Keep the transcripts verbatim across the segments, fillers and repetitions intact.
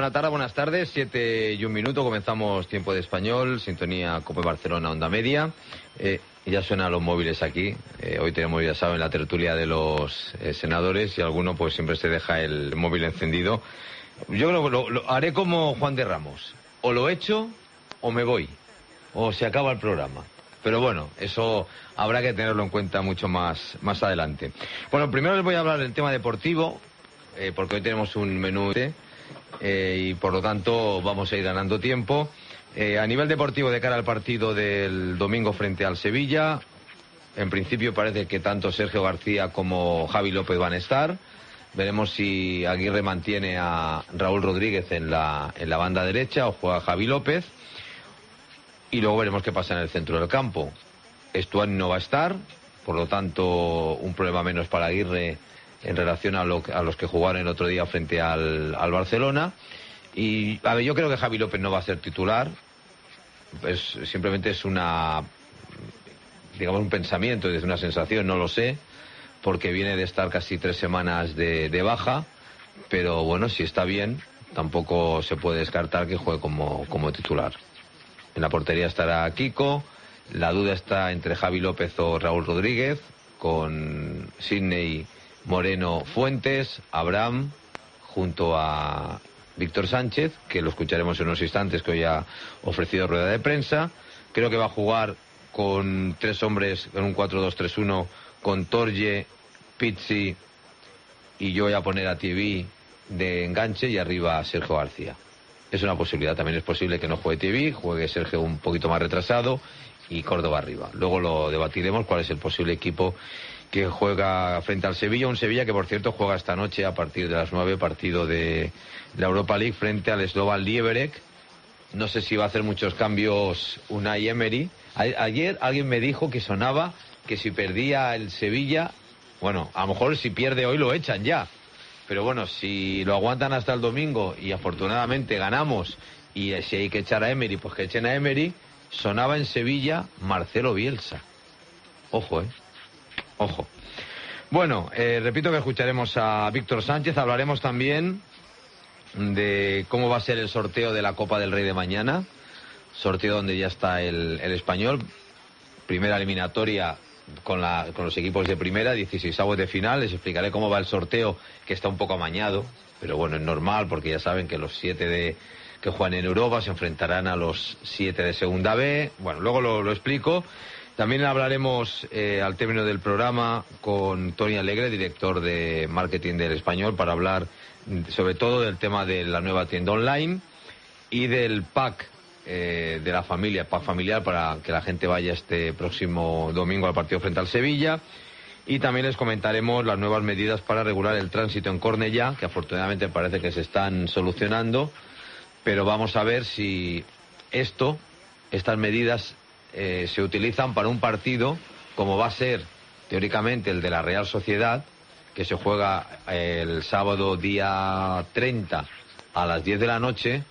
Buenas tardes, buenas tardes, siete y un minuto, comenzamos Tiempo de Español, sintonía Cope Barcelona, Onda Media. Eh, ya suenan los móviles aquí, eh, hoy tenemos, ya saben, la tertulia de los eh, senadores y alguno pues siempre se deja el móvil encendido. Yo creo que lo, lo haré como Juan de Ramos, o lo echo o me voy, o se acaba el programa. Pero bueno, eso habrá que tenerlo en cuenta mucho más, más adelante. Bueno, primero les voy a hablar del tema deportivo, eh, porque hoy tenemos un menú eh, y por lo tanto vamos a ir ganando tiempo. Eh, a nivel deportivo, de cara al partido del domingo frente al Sevilla, en principio parece que tanto Sergio García como Javi López van a estar. Veremos si Aguirre mantiene a Raúl Rodríguez en la, en la banda derecha o juega Javi López. Y luego veremos qué pasa en el centro del campo. Estuani no va a estar, por lo tanto un problema menos para Aguirre en relación a, lo, a los que jugaron el otro día frente al, al Barcelona. Y a ver, yo creo que Javi López no va a ser titular. Pues simplemente es una, digamos, un pensamiento, es una sensación, no lo sé, porque viene de estar casi tres semanas de, de baja. Pero bueno, si está bien, tampoco se puede descartar que juegue como, como titular. En la portería estará Kiko. La duda está entre Javi López o Raúl Rodríguez, con Sidney, Moreno, Fuentes, Abraham, junto a Víctor Sánchez, que lo escucharemos en unos instantes, que hoy ha ofrecido rueda de prensa. Creo que va a jugar con tres hombres en un cuatro dos tres uno, con Torje, Pizzi, y yo voy a poner a T V de enganche y arriba a Sergio García. Es una posibilidad, también es posible que no juegue T V, juegue Sergio un poquito más retrasado y Córdoba arriba. Luego lo debatiremos cuál es el posible equipo que juega frente al Sevilla, un Sevilla que por cierto juega esta noche a partir de las nueve, partido de la Europa League frente al Slovan Liberec. No sé si va a hacer muchos cambios Unai Emery. A- ayer alguien me dijo que sonaba que si perdía el Sevilla, bueno, a lo mejor si pierde hoy lo echan ya. Pero bueno, si lo aguantan hasta el domingo y afortunadamente ganamos y si hay que echar a Emery, pues que echen a Emery, sonaba en Sevilla Marcelo Bielsa. Ojo, ¿eh? Ojo. Bueno, eh, repito que escucharemos a Víctor Sánchez, hablaremos también de cómo va a ser el sorteo de la Copa del Rey de mañana, sorteo donde ya está el, el Español, primera eliminatoria con, la, con los equipos de primera, dieciseisavos de final. Les explicaré cómo va el sorteo, que está un poco amañado, pero bueno, es normal porque ya saben que los siete de que juegan en Europa se enfrentarán a los siete de Segunda B. Bueno, luego lo, lo explico. También hablaremos eh, al término del programa con Tony Alegre, director de marketing del Español, para hablar sobre todo del tema de la nueva tienda online y del pack Eh, de la familia, pack familiar, para que la gente vaya este próximo domingo al partido frente al Sevilla. Y también les comentaremos las nuevas medidas para regular el tránsito en Cornellá, que afortunadamente parece que se están solucionando, pero vamos a ver si esto, estas medidas eh, se utilizan para un partido como va a ser teóricamente el de la Real Sociedad, que se juega el sábado día treinta a las diez de la noche.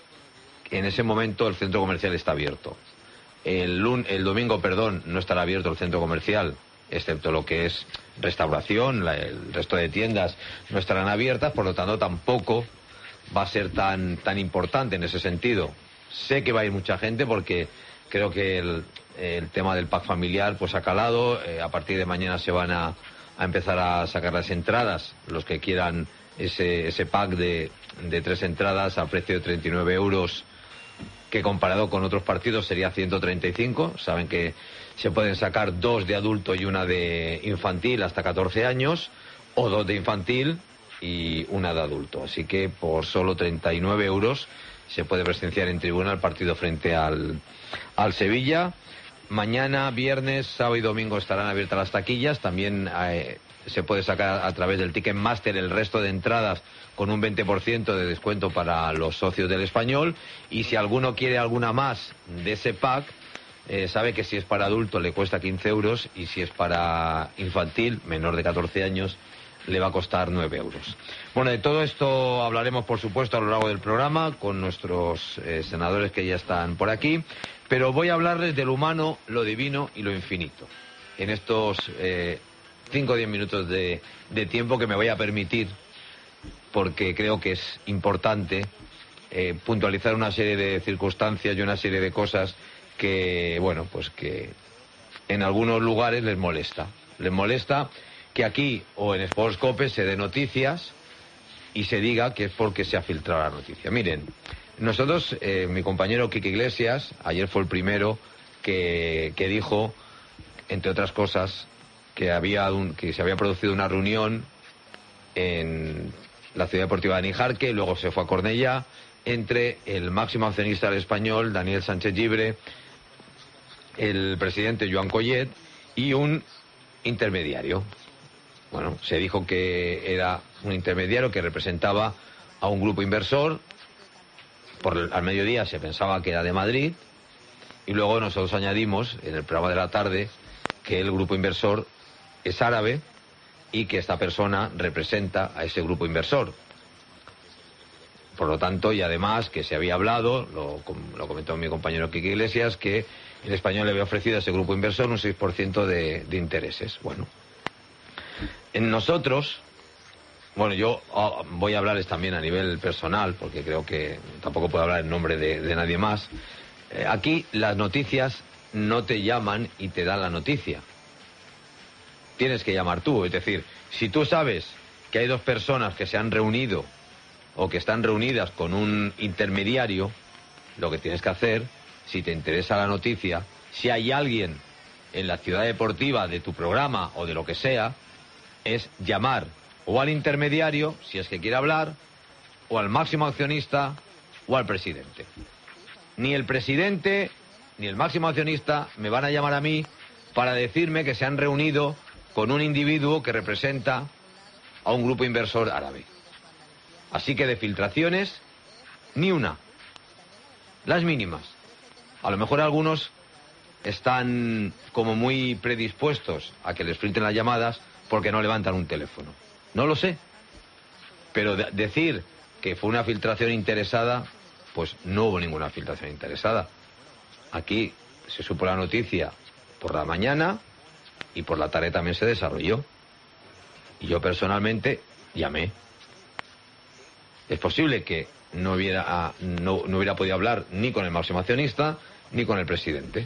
En ese momento el centro comercial está abierto. El, lun- el domingo, perdón, no estará abierto el centro comercial, excepto lo que es restauración. La, el resto de tiendas no estarán abiertas, por lo tanto tampoco va a ser tan, tan importante en ese sentido. Sé que va a ir mucha gente porque creo que el, el tema del pack familiar pues ha calado. Eh, a partir de mañana se van a, a empezar a sacar las entradas, los que quieran ese, ese pack de, de tres entradas a precio de treinta y nueve euros, que comparado con otros partidos sería ciento treinta y cinco. Saben que se pueden sacar dos de adulto y una de infantil hasta catorce años, o dos de infantil y una de adulto. Así que por solo treinta y nueve euros se puede presenciar en tribuna el partido frente al, al Sevilla. Mañana, viernes, sábado y domingo estarán abiertas las taquillas. También eh, se puede sacar a través del Ticketmaster el resto de entradas con un veinte por ciento de descuento para los socios del Español. Y si alguno quiere alguna más de ese pack, eh, sabe que si es para adulto le cuesta quince euros y si es para infantil, menor de catorce años, le va a costar nueve euros. Bueno, de todo esto hablaremos, por supuesto, a lo largo del programa con nuestros eh, senadores que ya están por aquí, pero voy a hablarles de lo humano, lo divino y lo infinito en estos eh, cinco o diez minutos de, de tiempo que me voy a permitir, porque creo que es importante eh, puntualizar una serie de circunstancias y una serie de cosas que, bueno, pues que en algunos lugares les molesta. Les molesta que aquí o en Sportscope se dé noticias y se diga que es porque se ha filtrado la noticia. Miren, nosotros, eh, mi compañero Quique Iglesias, ayer fue el primero que, que dijo, entre otras cosas, que, había un, que se había producido una reunión en la Ciudad Deportiva de Nijarque, luego se fue a Cornellá, entre el máximo accionista del Español, Daniel Sánchez Llibre, el presidente Joan Collet y un intermediario. Bueno, se dijo que era un intermediario que representaba a un grupo inversor. Por el, al mediodía se pensaba que era de Madrid y luego nosotros añadimos en el programa de la tarde que el grupo inversor es árabe y que esta persona representa a ese grupo inversor. Por lo tanto, y además que se había hablado, lo, lo comentó mi compañero Quique Iglesias, que el Español le había ofrecido a ese grupo inversor un seis por ciento de, de intereses. Bueno, en nosotros, bueno, yo oh, voy a hablarles también a nivel personal, porque creo que tampoco puedo hablar en nombre de, de nadie más. Eh, aquí las noticias no te llaman y te dan la noticia. Tienes que llamar tú, es decir, si tú sabes que hay dos personas que se han reunido o que están reunidas con un intermediario, lo que tienes que hacer, si te interesa la noticia, si hay alguien en la ciudad deportiva de tu programa o de lo que sea, es llamar o al intermediario, si es que quiere hablar, o al máximo accionista o al presidente. Ni el presidente ni el máximo accionista me van a llamar a mí para decirme que se han reunido con un individuo que representa a un grupo inversor árabe. Así que de filtraciones, ni una. Las mínimas. A lo mejor algunos están como muy predispuestos a que les filtren las llamadas porque no levantan un teléfono. No lo sé. Pero de decir que fue una filtración interesada, pues no hubo ninguna filtración interesada. Aquí se supo la noticia por la mañana y por la tarde también se desarrolló. Y yo personalmente llamé. Es posible que no hubiera, no, no hubiera podido hablar ni con el máximo accionista ni con el presidente.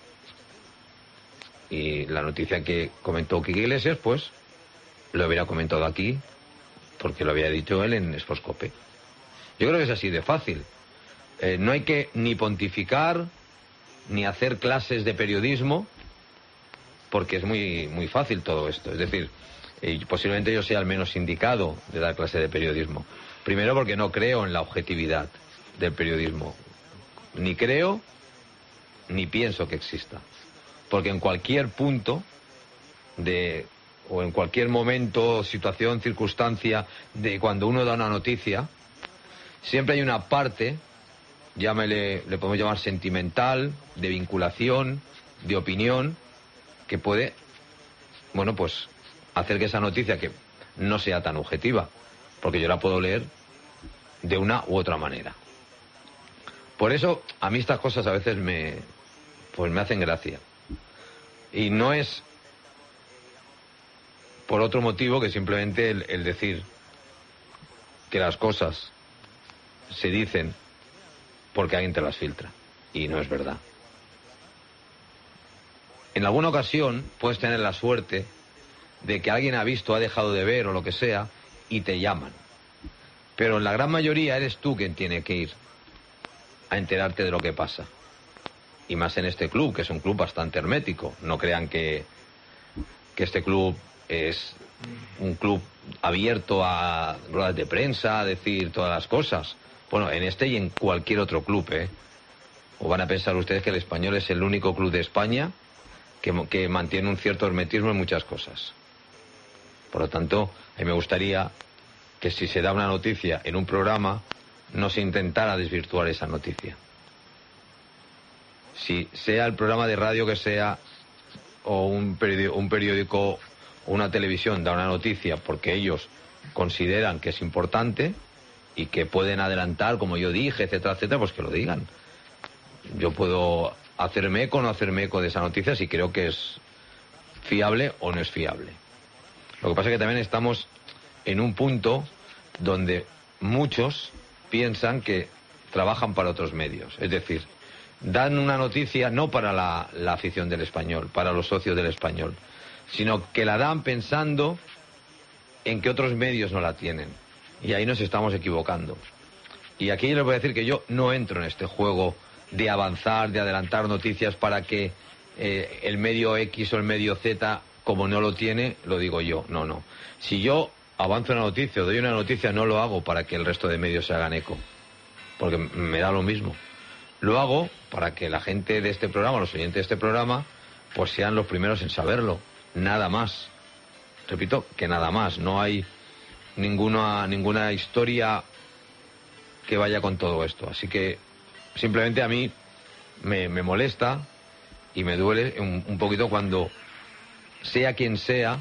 Y la noticia que comentó Quique Iglesias, pues, lo hubiera comentado aquí, porque lo había dicho él en Sportscope. Yo creo que es así de fácil. Eh, no hay que ni pontificar, ni hacer clases de periodismo, porque es muy, muy fácil todo esto. Es decir, eh, posiblemente yo sea el menos indicado de dar clase de periodismo. Primero porque no creo en la objetividad del periodismo. Ni creo, ni pienso que exista. Porque en cualquier punto de, o en cualquier momento, situación, circunstancia, de cuando uno da una noticia, siempre hay una parte, llámele, le podemos llamar sentimental, de vinculación, de opinión, que puede, bueno, pues, hacer que esa noticia, que no sea tan objetiva, porque yo la puedo leer de una u otra manera. Por eso, a mí estas cosas a veces me, pues me hacen gracia. Y no es por otro motivo que simplemente el, el decir que las cosas se dicen porque alguien te las filtra. Y no es verdad. En alguna ocasión puedes tener la suerte de que alguien ha visto, ha dejado de ver o lo que sea, y te llaman. Pero en la gran mayoría eres tú quien tiene que ir a enterarte de lo que pasa. Y más en este club, que es un club bastante hermético. No crean que, que este club es un club abierto a ruedas de prensa, a decir todas las cosas. Bueno, en este y en cualquier otro club, ¿eh? O van a pensar ustedes que el Español es el único club de España que, que mantiene un cierto hermetismo en muchas cosas. Por lo tanto, a mí me gustaría que si se da una noticia en un programa, no se intentara desvirtuar esa noticia. Si sea el programa de radio que sea, o un periódico, un periódico o una televisión da una noticia porque ellos consideran que es importante y que pueden adelantar, como yo dije, etcétera, etcétera, pues que lo digan. Yo puedo hacerme eco o no hacerme eco de esa noticia si creo que es fiable o no es fiable. Lo que pasa es que también estamos en un punto donde muchos piensan que trabajan para otros medios. Es decir, dan una noticia no para la, la afición del Español, para los socios del Español, sino que la dan pensando en que otros medios no la tienen. Y ahí nos estamos equivocando. Y aquí les voy a decir que yo no entro en este juego de avanzar, de adelantar noticias para que eh, el medio X o el medio Z, como no lo tiene, lo digo yo. No, no. Si yo avanzo una noticia o doy una noticia, no lo hago para que el resto de medios se hagan eco, porque me da lo mismo. Lo hago para que la gente de este programa, los oyentes de este programa, pues sean los primeros en saberlo. Nada más. Repito, que nada más. No hay ninguna, ninguna historia que vaya con todo esto. Así que simplemente a mí me, me molesta y me duele un, un poquito cuando, sea quien sea,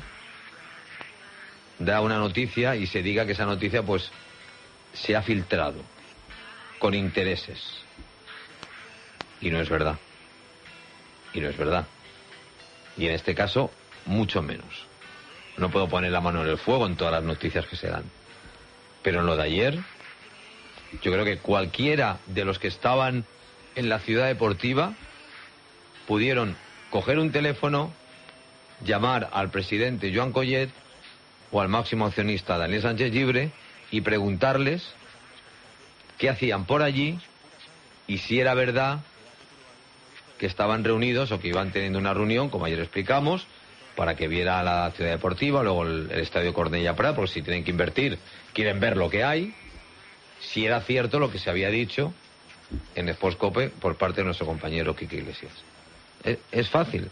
da una noticia y se diga que esa noticia pues se ha filtrado con intereses. Y no es verdad. Y no es verdad. Y en este caso, mucho menos. No puedo poner la mano en el fuego en todas las noticias que se dan. Pero en lo de ayer, yo creo que cualquiera de los que estaban en la ciudad deportiva pudieron coger un teléfono, llamar al presidente Joan Collet o al máximo accionista Daniel Sánchez Llibre y preguntarles qué hacían por allí y si era verdad que estaban reunidos o que iban teniendo una reunión, como ayer explicamos, para que viera la ciudad deportiva, luego el, el estadio Cornellà Prat, porque si tienen que invertir, quieren ver lo que hay, si era cierto lo que se había dicho en Sports Cope por parte de nuestro compañero Quique Iglesias. Es, es fácil.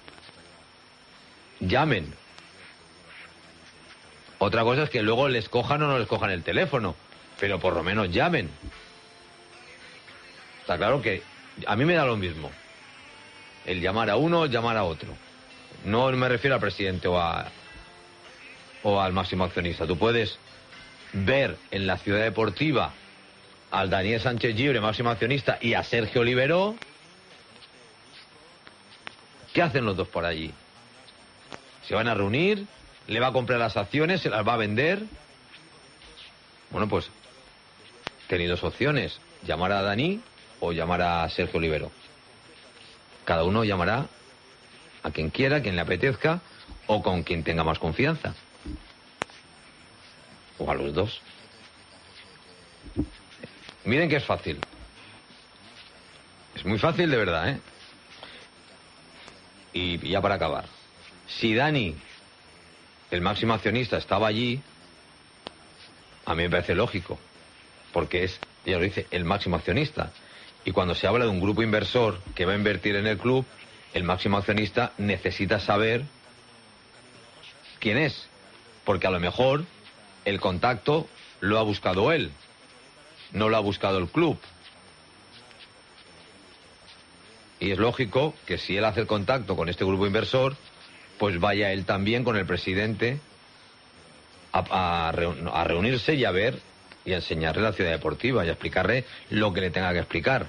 Llamen. Otra cosa es que luego les cojan o no les cojan el teléfono, pero por lo menos llamen. Está claro que a mí me da lo mismo el llamar a uno o llamar a otro. No me refiero al presidente o, a, o al máximo accionista. Tú puedes ver en la ciudad deportiva al Daniel Sánchez Llibre, máximo accionista, y a Sergio Oliveró. ¿Qué hacen los dos por allí? ¿Se van a reunir? ¿Le va a comprar las acciones? ¿Se las va a vender? Bueno, pues tenéis dos opciones: llamar a Dani o llamar a Sergio Oliveró. Cada uno llamará a quien quiera, a quien le apetezca o con quien tenga más confianza. O a los dos. Miren que es fácil. Es muy fácil de verdad, ¿eh? Y ya para acabar. Si Dani, el máximo accionista, estaba allí, a mí me parece lógico. Porque es, ya lo dice, el máximo accionista. Y cuando se habla de un grupo inversor que va a invertir en el club, el máximo accionista necesita saber quién es. Porque a lo mejor el contacto lo ha buscado él, no lo ha buscado el club. Y es lógico que si él hace el contacto con este grupo inversor, pues vaya él también con el presidente a, a, a reunirse y a ver y a enseñarle la ciudad deportiva y a explicarle lo que le tenga que explicar.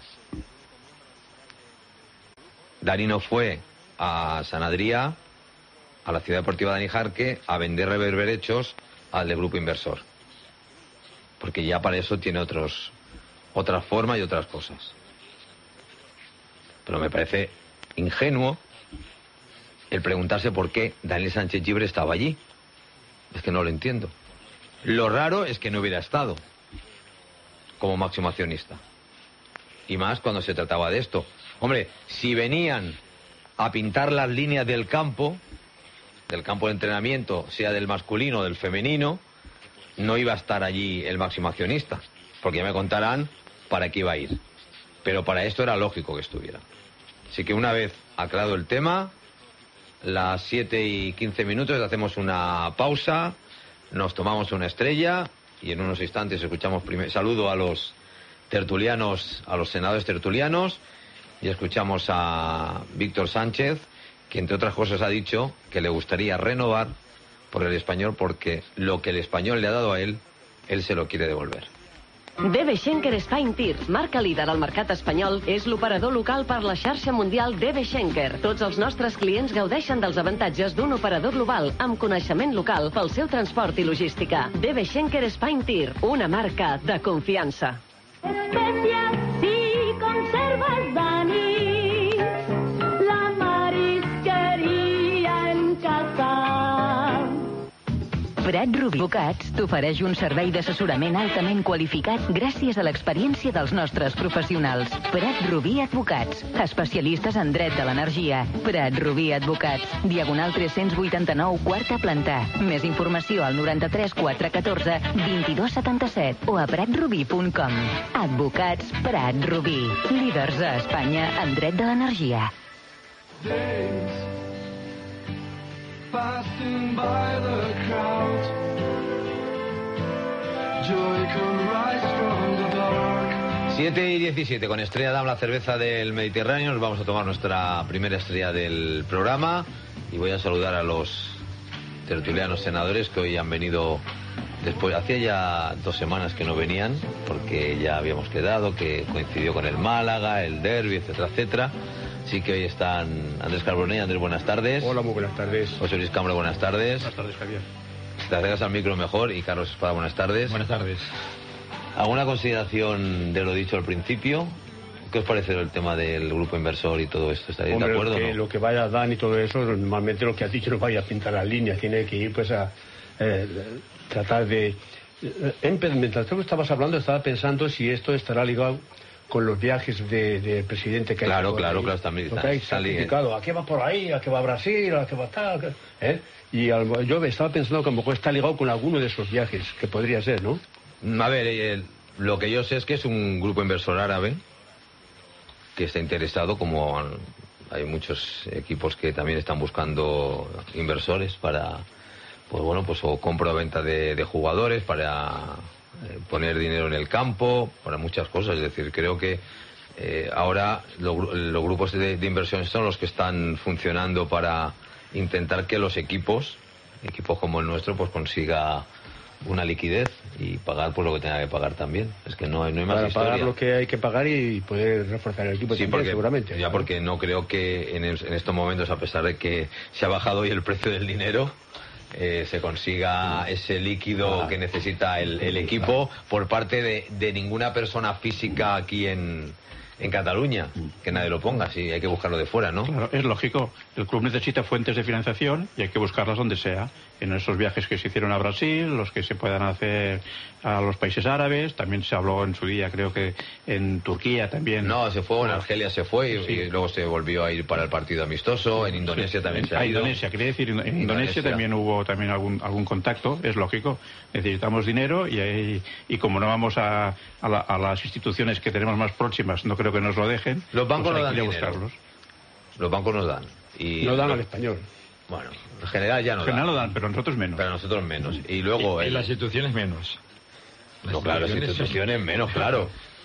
Dani no fue a San Adrià, a la ciudad deportiva de Dani Jarque, a vender reverberechos al del grupo inversor, porque ya para eso tiene otros otras formas y otras cosas. Pero me parece ingenuo el preguntarse por qué Daniel Sánchez Llibre estaba allí. Es que no lo entiendo. Lo raro es que no hubiera estado como máximo accionista. Y más cuando se trataba de esto. Hombre, si venían a pintar las líneas del campo, del campo de entrenamiento, sea del masculino o del femenino, no iba a estar allí el máximo accionista, porque ya me contarán para qué iba a ir. Pero para esto era lógico que estuviera. Así que una vez aclarado el tema, las siete y quince minutos hacemos una pausa, nos tomamos una estrella y en unos instantes escuchamos primer... saludo a los tertulianos, a los senadores tertulianos, y escuchamos a Víctor Sánchez, que entre otras cosas ha dicho que le gustaría renovar por el Español porque lo que el Español le ha dado a él, él se lo quiere devolver. D B Schenker Spain Tir, marca líder al mercat espanyol, és l'operador local per la xarxa mundial D B Schenker. Tots els nostres clients gaudeixen dels avantatges d'un operador global amb coneixement local pel seu transport i logística. D B Schenker Spain Tir, una marca de confiança. Especias y conservas Dani, la marisqueria en casa. Prat Rubí Advocats t'ofereix un servei d'assessorament altament qualificat gràcies a l'experiència dels nostres professionals. Prat Rubí Advocats, especialistes en dret de l'energia. Prat Rubí Advocats, diagonal tres-cents vuitanta-nou, quarta planta. Més informació al noranta-tres quatre catorze vint-i-dos setanta-set o a prat rubí punt com. Advocats Prat Rubí, líders a Espanya en dret de l'energia. Passing by the crowd, joy can rise from the dark. siete y diecisiete, con Estrella Damm, la cerveza del Mediterráneo. Nos vamos a tomar nuestra primera estrella del programa y voy a saludar a los tertulianos senadores que hoy han venido después. Hacía ya dos semanas que no venían porque ya habíamos quedado, que coincidió con el Málaga, el derbi, etcétera, etcétera. Sí que hoy están Andrés Carbonell. Andrés, buenas tardes. Hola, muy buenas tardes. José Luis Cámara, buenas tardes. Buenas tardes, Javier. Te acercas al micro mejor. Y Carlos Espada, buenas tardes. Buenas tardes. ¿Alguna consideración de lo dicho al principio? ¿Qué os parece el tema del grupo inversor y todo esto? ¿Estaréis Hombre, de acuerdo? que, ¿no? Lo que vaya a Dan y todo eso, normalmente lo que has dicho no vaya a pintar las líneas, tiene que ir pues a eh, tratar de... Eh, mientras tú estabas hablando, estaba pensando si esto estará ligado con los viajes del de presidente que claro, hay. Claro, ahí, claro, también lo está, que hay está certificado. ¿A qué va por ahí? ¿A qué va a Brasil? ¿A qué va tal? ¿Eh? Y al, yo estaba pensando que a lo mejor está ligado con alguno de esos viajes, que podría ser, ¿no? A ver, el, lo que yo sé es que es un grupo inversor árabe que está interesado, como hay muchos equipos que también están buscando inversores para, pues bueno, pues o compra o venta de, de jugadores, para eh, poner dinero en el campo, para muchas cosas. Es decir, creo que eh, ahora lo, los grupos de, de inversión son los que están funcionando para intentar que los equipos, equipos como el nuestro, pues consiga una liquidez y pagar por lo que tenga que pagar también. Es que no hay, no hay más Para historia. pagar lo que hay que pagar y poder reforzar el equipo Sí, también, porque, seguramente. ya porque no creo que en, en estos momentos, a pesar de que se ha bajado hoy el precio del dinero, eh, se consiga ese líquido ah, que necesita el, el equipo por parte de, de ninguna persona física aquí en, en Cataluña, que nadie lo ponga, sí, hay que buscarlo de fuera, ¿no? Claro, es lógico. El club necesita fuentes de financiación y hay que buscarlas donde sea. En esos viajes que se hicieron a Brasil, los que se puedan hacer a los países árabes, también se habló en su día, creo que en Turquía también. No, se fue, en Argelia se fue y, sí. y luego se volvió a ir para el partido amistoso, en Indonesia sí. también se ha a ido. Indonesia, quería decir, en Indonesia, Indonesia también hubo también algún algún contacto, es lógico. Necesitamos dinero y, y, y como no vamos a, a, la, a las instituciones que tenemos más próximas, no creo que nos lo dejen. Los bancos pues no dan dinero. Buscarlos. Los bancos nos dan. Y no dan lo, al español. Bueno, en general ya no en general dan. lo dan, pero nosotros menos. Pero nosotros menos. Y luego... Y, el... y las instituciones menos. Las no, claro, las instituciones sí. menos, claro.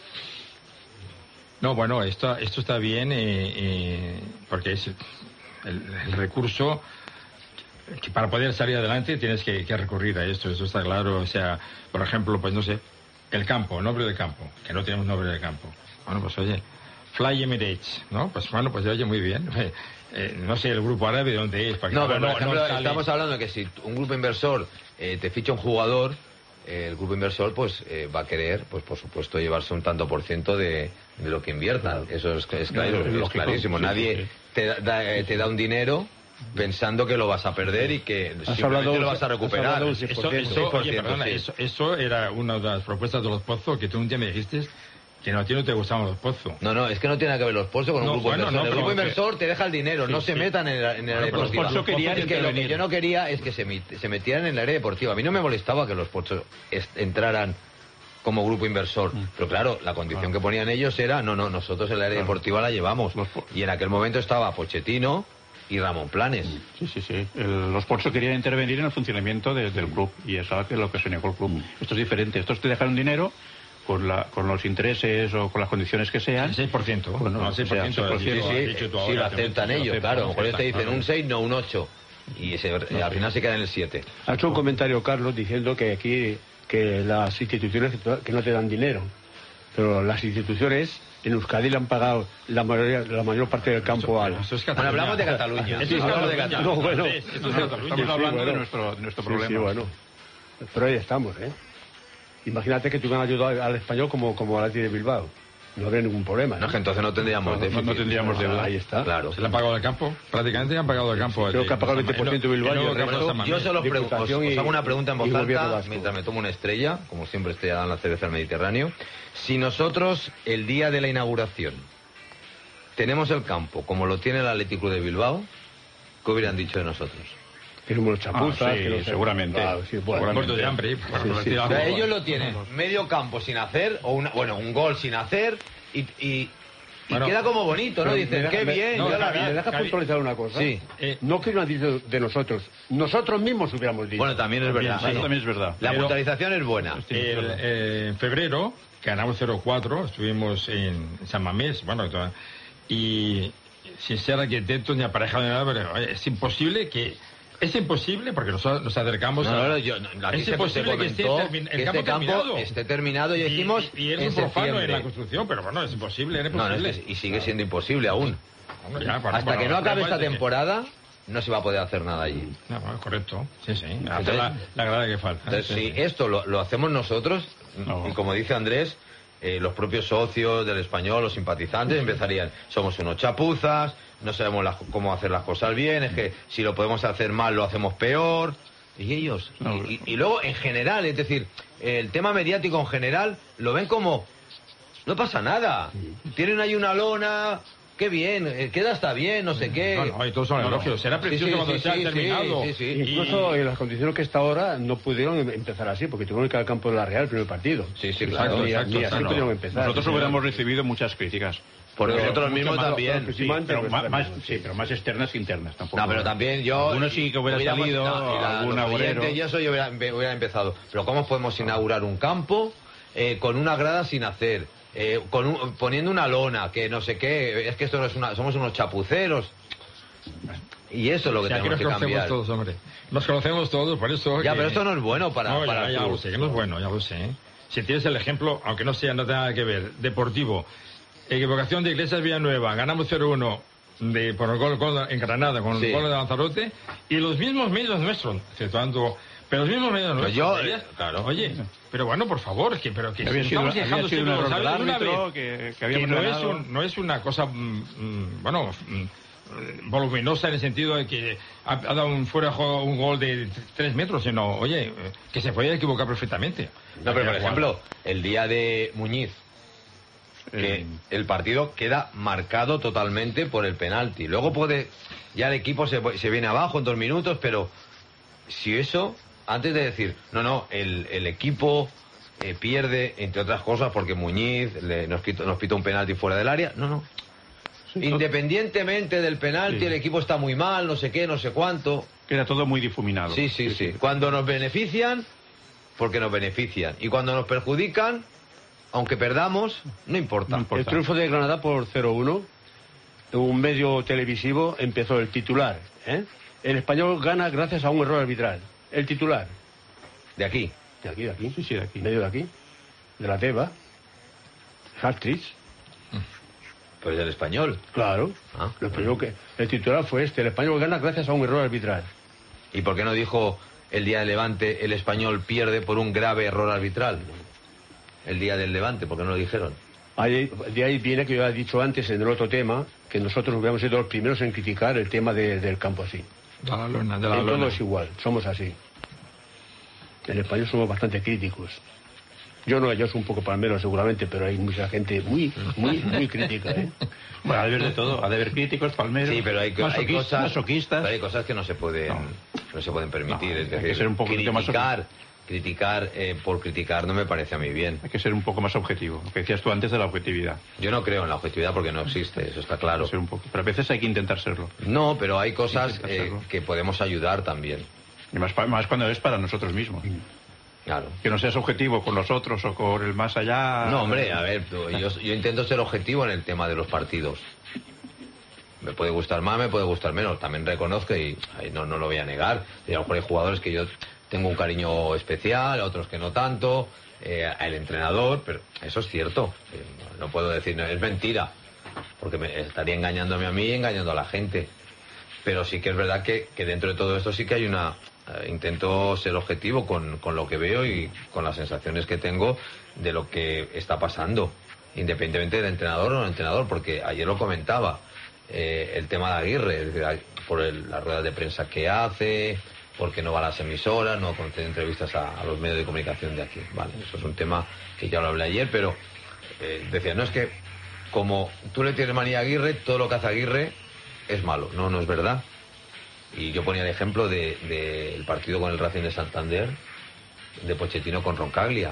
No, bueno, esto, esto está bien eh, eh, porque es el, el recurso que para poder salir adelante tienes que, que recurrir a esto, eso está claro. O sea, por ejemplo, pues no sé, el campo, nombre del campo, que no tenemos nombre del campo. Bueno, pues oye, Fly Emirates, ¿no? Pues bueno, pues oye, muy bien. Eh, no sé el grupo árabe de dónde es. Para no, pero no, por ejemplo, no sale... estamos hablando de que si un grupo inversor eh, te ficha un jugador, eh, el grupo inversor pues eh, va a querer, pues por supuesto, llevarse un tanto por ciento de, de lo que invierta. Eso es, es, claro, no, es, es clarísimo. Sí, sí, Nadie sí. Te, da, eh, te da un dinero pensando que lo vas a perder y que has simplemente hablado, lo vas a recuperar. Eso, eso, oye, perdona, sí. eso, eso era una de las propuestas de los Pozos que tú un día me dijiste que no, a ti no te gustaban los Pozos. No, no, es que no tiene nada que ver los Pozos con un no, grupo bueno, inversor. No, el grupo que... inversor te deja el dinero, sí, no se sí. metan en, la, en el área bueno, deportiva. Los Pozos querían es que lo que yo no quería es que se, se metieran en el área deportiva. A mí no me molestaba que los Pozos entraran como grupo inversor, mm. pero claro, la condición claro. que ponían ellos era, no, no, nosotros el área claro. deportiva la llevamos. Y en aquel momento estaba Pochettino y Ramón Planes. Sí, sí, sí. El, los Pozos querían intervenir en el funcionamiento de, del club y eso es lo que se negó el club. Mm. Esto es diferente. Estos te dejan dinero con, la, con los intereses o con las condiciones que sean. El seis por ciento. Bueno, no, el seis por ciento. Sí, sí, sí, sí, sí lo aceptan ellos, claro. A lo mejor te dicen un seis, no un ocho. Y se, no, al final se queda en el siete. Ha hecho un comentario, Carlos, diciendo que aquí que las instituciones que no te dan dinero. Pero las instituciones en Euskadi le han pagado la mayor, la mayor parte del campo al... Eso es bueno, hablamos de Cataluña. Eso es hablamos de Cataluña. No, bueno. Esto es Cataluña. Estamos sí, hablando bueno. de nuestro, nuestro sí, problema. Sí, bueno. Pero ahí estamos, ¿eh? imagínate que te hubieran ayudado al Español como, como al Athletic de Bilbao. No habría ningún problema. No, ¿no? es que entonces no tendríamos No, déficit. no tendríamos deuda. Ahí está. Claro. Se le han pagado el campo, prácticamente le han pagado el campo. Creo que ha pagado el veinte por ciento Bilbao y el resto- Yo se los pregunto, os, Diputación y- os hago una pregunta en voz y gobierno alta vasco. mientras me tomo una estrella, como siempre estrella dan la cerveza al Mediterráneo. Si nosotros, el día de la inauguración, tenemos el campo como lo tiene el Atlético de Bilbao, ¿qué hubieran dicho de nosotros? Que somos chapuzas. Ah, sí, que no sé- seguramente. Claro, sí, bueno. Seguramente. Muertos de hambre. por Sí, decir sí. O algo. sea, ellos lo tienen medio campo sin hacer, o una, bueno, un gol sin hacer, y, y, y Bueno, queda como bonito, ¿no? Pero Dicen, me qué deja- bien, no, yo la Javi, vi. ¿Me dejas Javi- puntualizar una cosa? Sí. Eh, No que lo han dicho de nosotros. Nosotros mismos hubiéramos dicho. Bueno, también es También, verdad. sí, Bueno, también es verdad. la Pero- puntualización es buena. Sí, El, claro. eh, en febrero ganamos cero cuatro, estuvimos en San Mamés, bueno, to- y sin ser arquitectos ni aparejado ni nada, pero oye, es imposible que... Es imposible porque nos, nos acercamos No, a... no, no, yo, no, aquí es se, imposible se que esté comentó termi- el que campo este campo terminado. esté terminado y Y- dijimos y, y es en un profano en septiembre. la construcción, pero bueno, es imposible, era No, no, imposible. es que- y sigue siendo imposible aún. Hombre, ya, bueno, Hasta bueno, que no acabe pero esta parece que- temporada, no se va a poder hacer nada allí. No, bueno, correcto, sí, sí. Hacer Entonces- la, la grada que falta. Entonces, Sí, si sí. esto lo, lo hacemos nosotros, No. y como dice Andrés, eh, los propios socios del Español, los simpatizantes, empezarían, somos unos chapuzas, no sabemos las- cómo hacer las cosas bien, es que si lo podemos hacer mal lo hacemos peor. Y ellos, No. y, y- y luego en general, es decir, el tema mediático en general lo ven como, no pasa nada, tienen ahí una lona, qué bien, eh, queda hasta bien, no sé qué. No, no, y todos son elogios. Será Sí, precioso sí, cuando sí, sea sí, terminado. sí, sí, sí. Y- Incluso en las condiciones que está ahora no pudieron em- empezar así, porque tuvieron que ir al campo de la Real el primer partido. Sí, sí, Exacto, claro. Ni, exacto, ni así exacto. pudieron empezar. Nosotros Sí, hubiéramos recibido muchas críticas. Por Pero nosotros mucho mismos más- también. pero- Sí, Antes, pero pues, más, también, más- sí, pero más externas que internas tampoco. No, pero también yo... Algunos sí que hubiera hubiéramos- salido, no, y la- algún los agorero. oyentes y eso yo hubiera, hubiera empezado. Pero ¿cómo podemos inaugurar un campo eh, con una grada sin hacer? Eh, con un- poniendo una lona, que no sé qué, es que esto no es una, somos unos chapuceros. Y eso es lo que Ya que tenemos nos que conocemos cambiar. todos, hombre. Nos conocemos todos, por eso... Ya, que- pero esto no es bueno para, No, ya, para el ya club. lo sé, que no es bueno, ya lo sé. ¿eh? Si tienes el ejemplo, aunque no sea, no tenga nada que ver, deportivo, equivocación de Iglesias Villanueva, ganamos cero uno de, por el gol, gol en Granada con Sí. el gol de Lanzarote, y los mismos medios nuestros, exceptuando... Pero los mismos medios Pues nuestros. yo, ¿sabías? eh, claro. Oye, pero bueno, por favor, que, pero que Que había si sido, estamos había dejando sido un siempre error los del árbitros una árbitro, vez, que, que que habíamos no es, ganado. un- no es una cosa, mm, mm, bueno, mm, voluminosa en el sentido de que ha, ha dado un fuera de juego un gol de t- tres metros, sino, oye, eh, que se podía equivocar perfectamente. No, pero por Igual. ejemplo, el día de Muñiz, que Eh, el partido queda marcado totalmente por el penalti. Luego puede, ya el equipo se, se viene abajo en dos minutos, pero si eso, antes de decir, no, no, el, el equipo eh, pierde, entre otras cosas, porque Muñiz le- nos, quitó, nos pitó un penalti fuera del área, no, no. Independientemente del penalti, Sí. el equipo está muy mal, no sé qué, no sé cuánto. Queda todo muy difuminado. Sí, sí, sí. Cuando nos benefician, porque nos benefician. Y cuando nos perjudican, aunque perdamos, no importa. No importa. El triunfo de Granada por cero uno, un medio televisivo empezó el titular. ¿eh? El Español gana gracias a un error arbitral. El titular. De aquí. De aquí, de aquí. Sí, sí, de aquí. Medio de aquí. De la Teba. Hat-trick. Pues del español. Claro. Ah. Lo primero que, el titular fue este. El Español gana gracias a un error arbitral. ¿Y por qué no dijo el día del Levante el español pierde por un grave error arbitral? El día del Levante, ¿por qué no lo dijeron? Ahí- de ahí viene que yo he dicho antes en el otro tema que nosotros hubiéramos sido los primeros en criticar el tema de- del campo así. De la lona, de la En todo lona. es igual, somos así. En español somos bastante críticos. Yo no, yo soy un poco palmero seguramente, pero hay mucha gente muy, muy, muy crítica, ¿eh? Bueno, ha de haber de todo. Ha de haber críticos, palmeros, Sí, pero hay, co- hay masoquis- cosas, masoquistas. pero hay cosas que no se pueden, No. no, se pueden permitir. No, es hay que decir, ser un poquito más criticar, criticar eh, por criticar no me parece a mí bien. Hay que ser un poco más objetivo. Lo que decías tú antes de la objetividad. Yo no creo en la objetividad porque no existe, eso está claro. Ser un poco. Pero a veces hay que intentar serlo. No, pero hay cosas Intenta eh, serlo. que podemos ayudar también. Y más, pa- más cuando es para nosotros mismos. Claro. Que no seas objetivo con los otros o con el más allá. No, hombre, a ver, tú, yo, yo intento ser objetivo en el tema de los partidos. Me puede gustar más, me puede gustar menos. También reconozco y ay, no, no lo voy a negar. Y a lo mejor hay jugadores que yo tengo un cariño especial, otros que no tanto, eh, al entrenador, pero eso es cierto. Eh, No puedo decir, no, es mentira, porque me estaría engañándome a mí y engañando a la gente. pero sí que es verdad que, que dentro de todo esto sí que hay una... Eh, intento ser objetivo con, con lo que veo y con las sensaciones que tengo de lo que está pasando, independientemente del entrenador o no entrenador, porque ayer lo comentaba, eh, el tema de Aguirre, es decir, por el, las ruedas de prensa que hace, porque no va a las emisoras, no concede entrevistas a, a los medios de comunicación de aquí. Vale, eso es un tema que ya lo hablé ayer, pero eh, decía, no es que como tú le tienes manía a Aguirre, todo lo que hace Aguirre es malo. No, no es verdad. Y yo ponía el ejemplo del de, de partido con el Racing de Santander, de Pochettino con Roncaglia.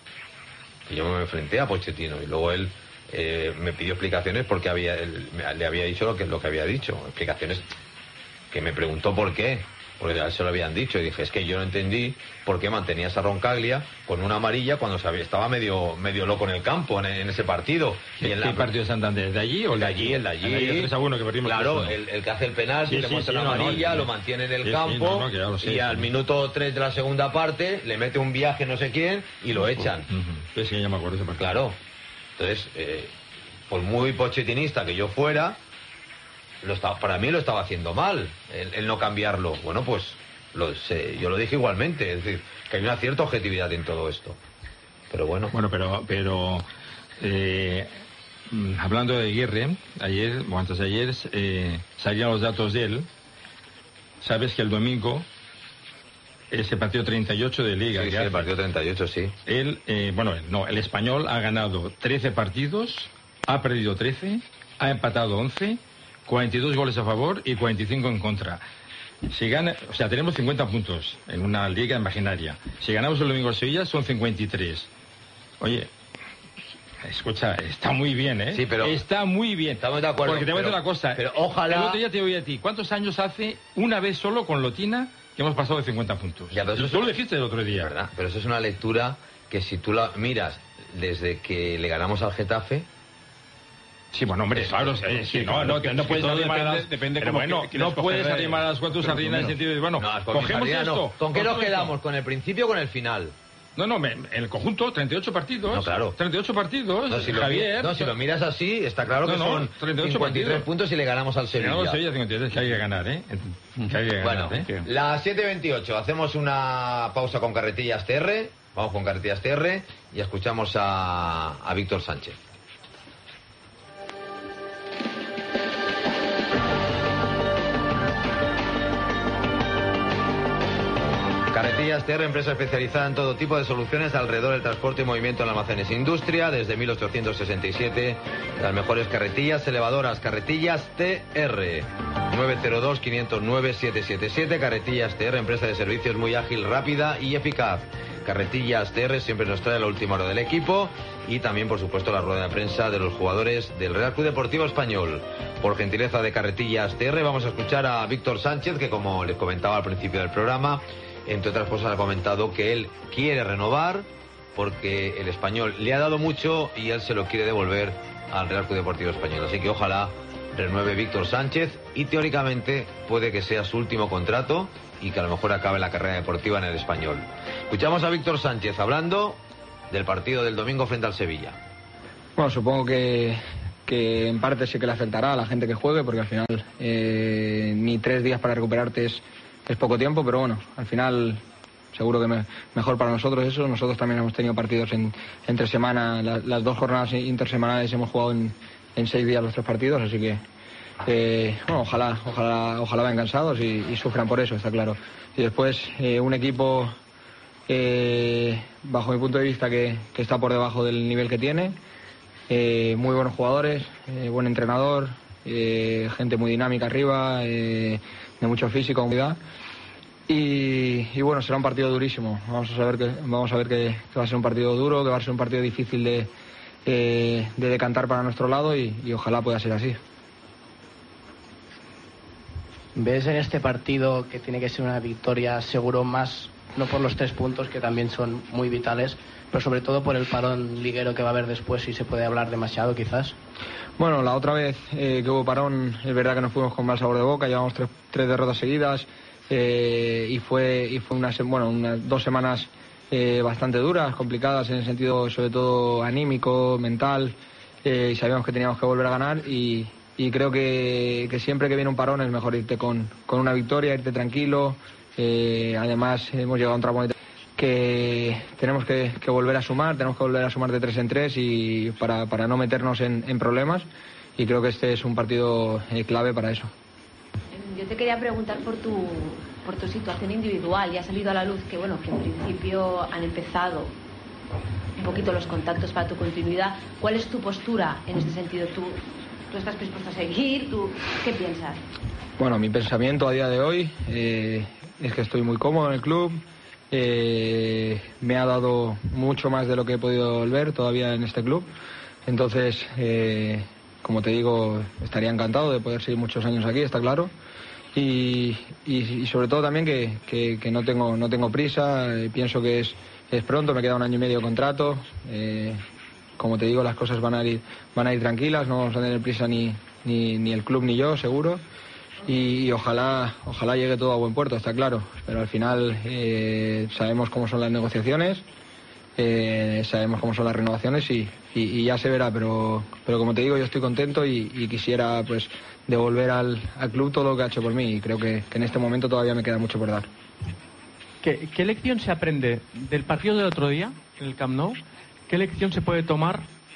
Y yo me enfrenté a Pochettino y luego él eh, me pidió explicaciones porque había, él, le había dicho lo que, lo que había dicho. Explicaciones que me preguntó por qué. Porque ya se lo habían dicho y dije, es que yo no entendí por qué mantenías a Roncaglia con una amarilla cuando sabía, estaba medio medio loco en el campo en, en ese partido. ¿Y el la... partido de Santander? ¿De allí o el de allí? El de allí. El tres a uno que perdimos. Claro, el, el que hace el penal, sí, le sí, muestra sí, una no, amarilla, no, lo mantiene en el sí, campo sí, no, no, sé, y al sí. minuto tres de la segunda parte le mete un viaje no sé quién y lo echan. Uh -huh. Sí, ya me acuerdo ese partido. Claro. Entonces, eh, por muy pochetinista que yo fuera, lo estaba, para mí lo estaba haciendo mal, el, el no cambiarlo. Bueno, pues lo sé, yo lo dije igualmente, es decir, que hay una cierta objetividad en todo esto. Pero bueno. Bueno, pero pero eh, hablando de Aguirre, ayer, o antes de ayer, eh, salían los datos de él. Sabes que el domingo ese partido treinta y ocho de Liga. Sí, sí, el partido treinta y ocho, sí. Él, eh, bueno, no, el Español ha ganado trece partidos, ha perdido trece, ha empatado once, cuarenta y dos goles a favor y cuarenta y cinco en contra. Si gana, o sea, tenemos cincuenta puntos en una liga imaginaria. Si ganamos el domingo a Sevilla son cincuenta y tres. Oye, escucha, está muy bien, ¿eh? Sí, pero está muy bien. Estamos de acuerdo. Porque te voy a decir una cosa. Pero ojalá. El otro día te voy a ti. ¿Cuántos años hace una vez solo con Lotina que hemos pasado de cincuenta puntos? Ya, pero eso tú es... lo dijiste el otro día. ¿Verdad? Pero eso es una lectura que si tú la miras desde que le ganamos al Getafe. Sí, bueno, hombre, claro, sí, sí, sí, no, no, no, no puedes animar a las... Depende pero bueno, que, no puedes animar a las cuatro sardinas en el sentido de, bueno, no, cogemos esto... No. ¿Con qué nos quedamos? ¿Con el principio o con el final? No, no, en el conjunto, treinta y ocho partidos. No, claro. treinta y ocho partidos, no, si Javier... Lo, no, si lo miras así, está claro que no, no, son treinta y ocho cincuenta y tres partidos. Puntos y le ganamos al Sevilla. No, Sevilla cincuenta y tres, que hay que ganar, ¿eh? Que hay que ganar, bueno, ¿eh? las siete veintiocho, hacemos una pausa con Carretillas T R, vamos con Carretillas T R y escuchamos a, a Víctor Sánchez. Carretillas T R, empresa especializada en todo tipo de soluciones alrededor del transporte y movimiento en almacenes e industria. Desde mil ochocientos sesenta y siete, las mejores carretillas elevadoras. Carretillas T R, nueve cero dos, cinco cero nueve, siete siete siete. Carretillas T R, empresa de servicios muy ágil, rápida y eficaz. Carretillas T R siempre nos trae la última hora del equipo y también, por supuesto, la rueda de prensa de los jugadores del Real Club Deportivo Español. Por gentileza de Carretillas T R, vamos a escuchar a Víctor Sánchez, que como les comentaba al principio del programa, entre otras cosas ha comentado que él quiere renovar porque el Español le ha dado mucho y él se lo quiere devolver al Real Club Deportivo Español. Así que ojalá renueve Víctor Sánchez y teóricamente puede que sea su último contrato y que a lo mejor acabe la carrera deportiva en el Español. Escuchamos a Víctor Sánchez hablando del partido del domingo frente al Sevilla. Bueno, supongo que, que en parte sí que le afectará a la gente que juegue, porque al final eh, ni tres días para recuperarte es, es poco tiempo, pero bueno, al final seguro que me, mejor para nosotros eso. Nosotros también hemos tenido partidos en, entre semana, la, las dos jornadas intersemanales hemos jugado en, en seis días los tres partidos, así que eh, bueno, ojalá, ojalá, ojalá vayan cansados y, y sufran por eso, está claro. Y después eh, un equipo eh, bajo mi punto de vista que, que está por debajo del nivel que tiene, eh, muy buenos jugadores, eh, buen entrenador, eh, gente muy dinámica arriba, eh, de mucho físico, unidad. Y, y bueno, será un partido durísimo. Vamos a saber que vamos a ver que, que va a ser un partido duro, que va a ser un partido difícil de, eh, de decantar para nuestro lado y, y ojalá pueda ser así. ¿Ves en este partido que tiene que ser una victoria seguro, más no por los tres puntos que también son muy vitales, pero sobre todo por el parón liguero que va a haber después, si se puede hablar demasiado quizás? Bueno, la otra vez eh, que hubo parón, es verdad que nos fuimos con mal sabor de boca, llevamos tres, tres derrotas seguidas eh, y fue y fue unas, bueno, unas dos semanas eh, bastante duras, complicadas en el sentido sobre todo anímico, mental, eh, y sabíamos que teníamos que volver a ganar y, y creo que, que siempre que viene un parón es mejor irte con, con una victoria, irte tranquilo. Eh, además hemos llegado a un tramo que tenemos que, que volver a sumar, tenemos que volver a sumar de tres en tres y para, para no meternos en, en problemas, y creo que este es un partido eh, clave para eso. Yo te quería preguntar por tu, por tu situación individual. Ya ha salido a la luz que, bueno, que en principio han empezado un poquito los contactos para tu continuidad. ¿Cuál es tu postura en este sentido? ¿Tú, tú estás dispuesto a seguir? ¿Tú qué piensas? Bueno, mi pensamiento a día de hoy eh, es que estoy muy cómodo en el club. Eh, me ha dado mucho más de lo que he podido volver todavía en este club. Entonces, eh, como te digo, estaría encantado de poder seguir muchos años aquí, está claro. Y, y, y sobre todo también que, que, que no tengo no tengo prisa. Eh, pienso que es, es pronto, me queda un año y medio de contrato. Eh, como te digo, las cosas van a ir van a ir tranquilas, no vamos a tener prisa ni, ni, ni el club ni yo, seguro. Y, y ojalá ojalá llegue todo a buen puerto, está claro. Pero al final eh, sabemos cómo son las negociaciones, eh, sabemos cómo son las renovaciones y, y, y ya se verá. Pero, pero como te digo, yo estoy contento y, y quisiera pues devolver al, al club todo lo que ha hecho por mí. Y creo que, que en este momento todavía me queda mucho por dar. ¿Qué, ¿Qué lección se aprende del partido del otro día en el Camp Nou? ¿Qué lección se puede tomar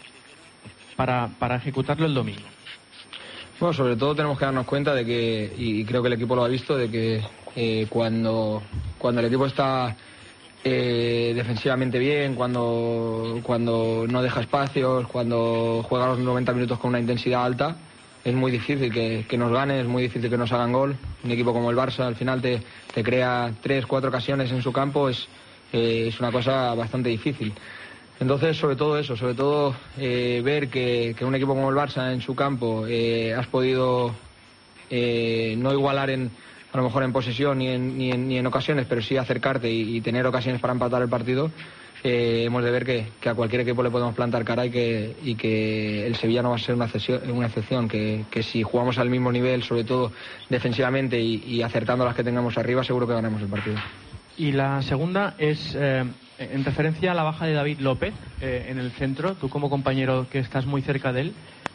para, para ejecutarlo el domingo? Bueno, sobre todo tenemos que darnos cuenta de que, y creo que el equipo lo ha visto, de que eh, cuando, cuando el equipo está eh, defensivamente bien, cuando, cuando no deja espacios, cuando juega los noventa minutos con una intensidad alta, es muy difícil que, que nos gane, es muy difícil que nos hagan gol. Un equipo como el Barça al final te, te crea tres, cuatro ocasiones en su campo, es, eh, es una cosa bastante difícil. Entonces, sobre todo eso, sobre todo eh, ver que, que un equipo como el Barça en su campo eh, has podido eh, no igualar en, a lo mejor en posesión ni en, ni en, ni en ocasiones, pero sí acercarte y, y tener ocasiones para empatar el partido. Eh, hemos de ver que, que a cualquier equipo le podemos plantar cara y que, y que el Sevilla no va a ser una excepción, una excepción que, que si jugamos al mismo nivel, sobre todo defensivamente y, y acertando las que tengamos arriba, seguro que ganamos el partido. Y la segunda es eh, en referencia a la baja de David López eh, en el centro. Tú como compañero que estás muy cerca de él,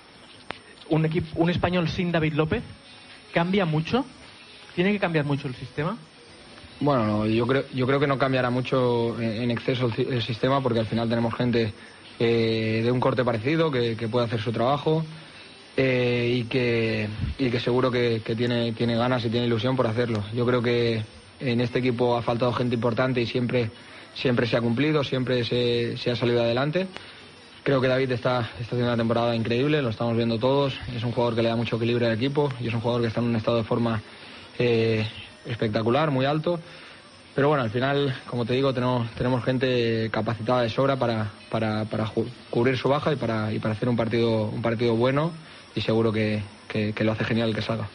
un equipo, un español sin David López, ¿cambia mucho? ¿Tiene que cambiar mucho el sistema? Bueno, yo creo, yo creo que no cambiará mucho en exceso el, el sistema, porque al final tenemos gente eh, de un corte parecido que, que puede hacer su trabajo eh, y, que, y que seguro que, que tiene, tiene ganas y tiene ilusión por hacerlo. Yo creo que en este equipo ha faltado gente importante y siempre, siempre se ha cumplido, siempre se, se ha salido adelante. Creo que David está, está haciendo una temporada increíble, lo estamos viendo todos. Es un jugador que le da mucho equilibrio al equipo y es un jugador que está en un estado de forma eh, espectacular, muy alto. Pero bueno, al final, como te digo, tenemos, tenemos gente capacitada de sobra para, para, para cubrir su baja y para, y para hacer un partido, un partido bueno, y seguro que, que, que lo hace genial el que salga.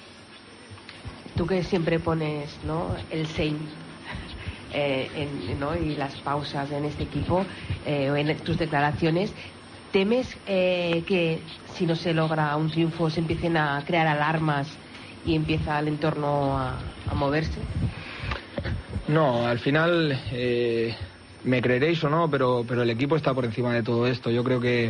Tú que siempre pones, ¿no?, el seny eh, en, ¿no?, y las pausas en este equipo, eh, en tus declaraciones, ¿temes eh, que si no se logra un triunfo se empiecen a crear alarmas y empieza el entorno a, a moverse? No, al final eh, me creeréis o no, pero, pero el equipo está por encima de todo esto. Yo creo que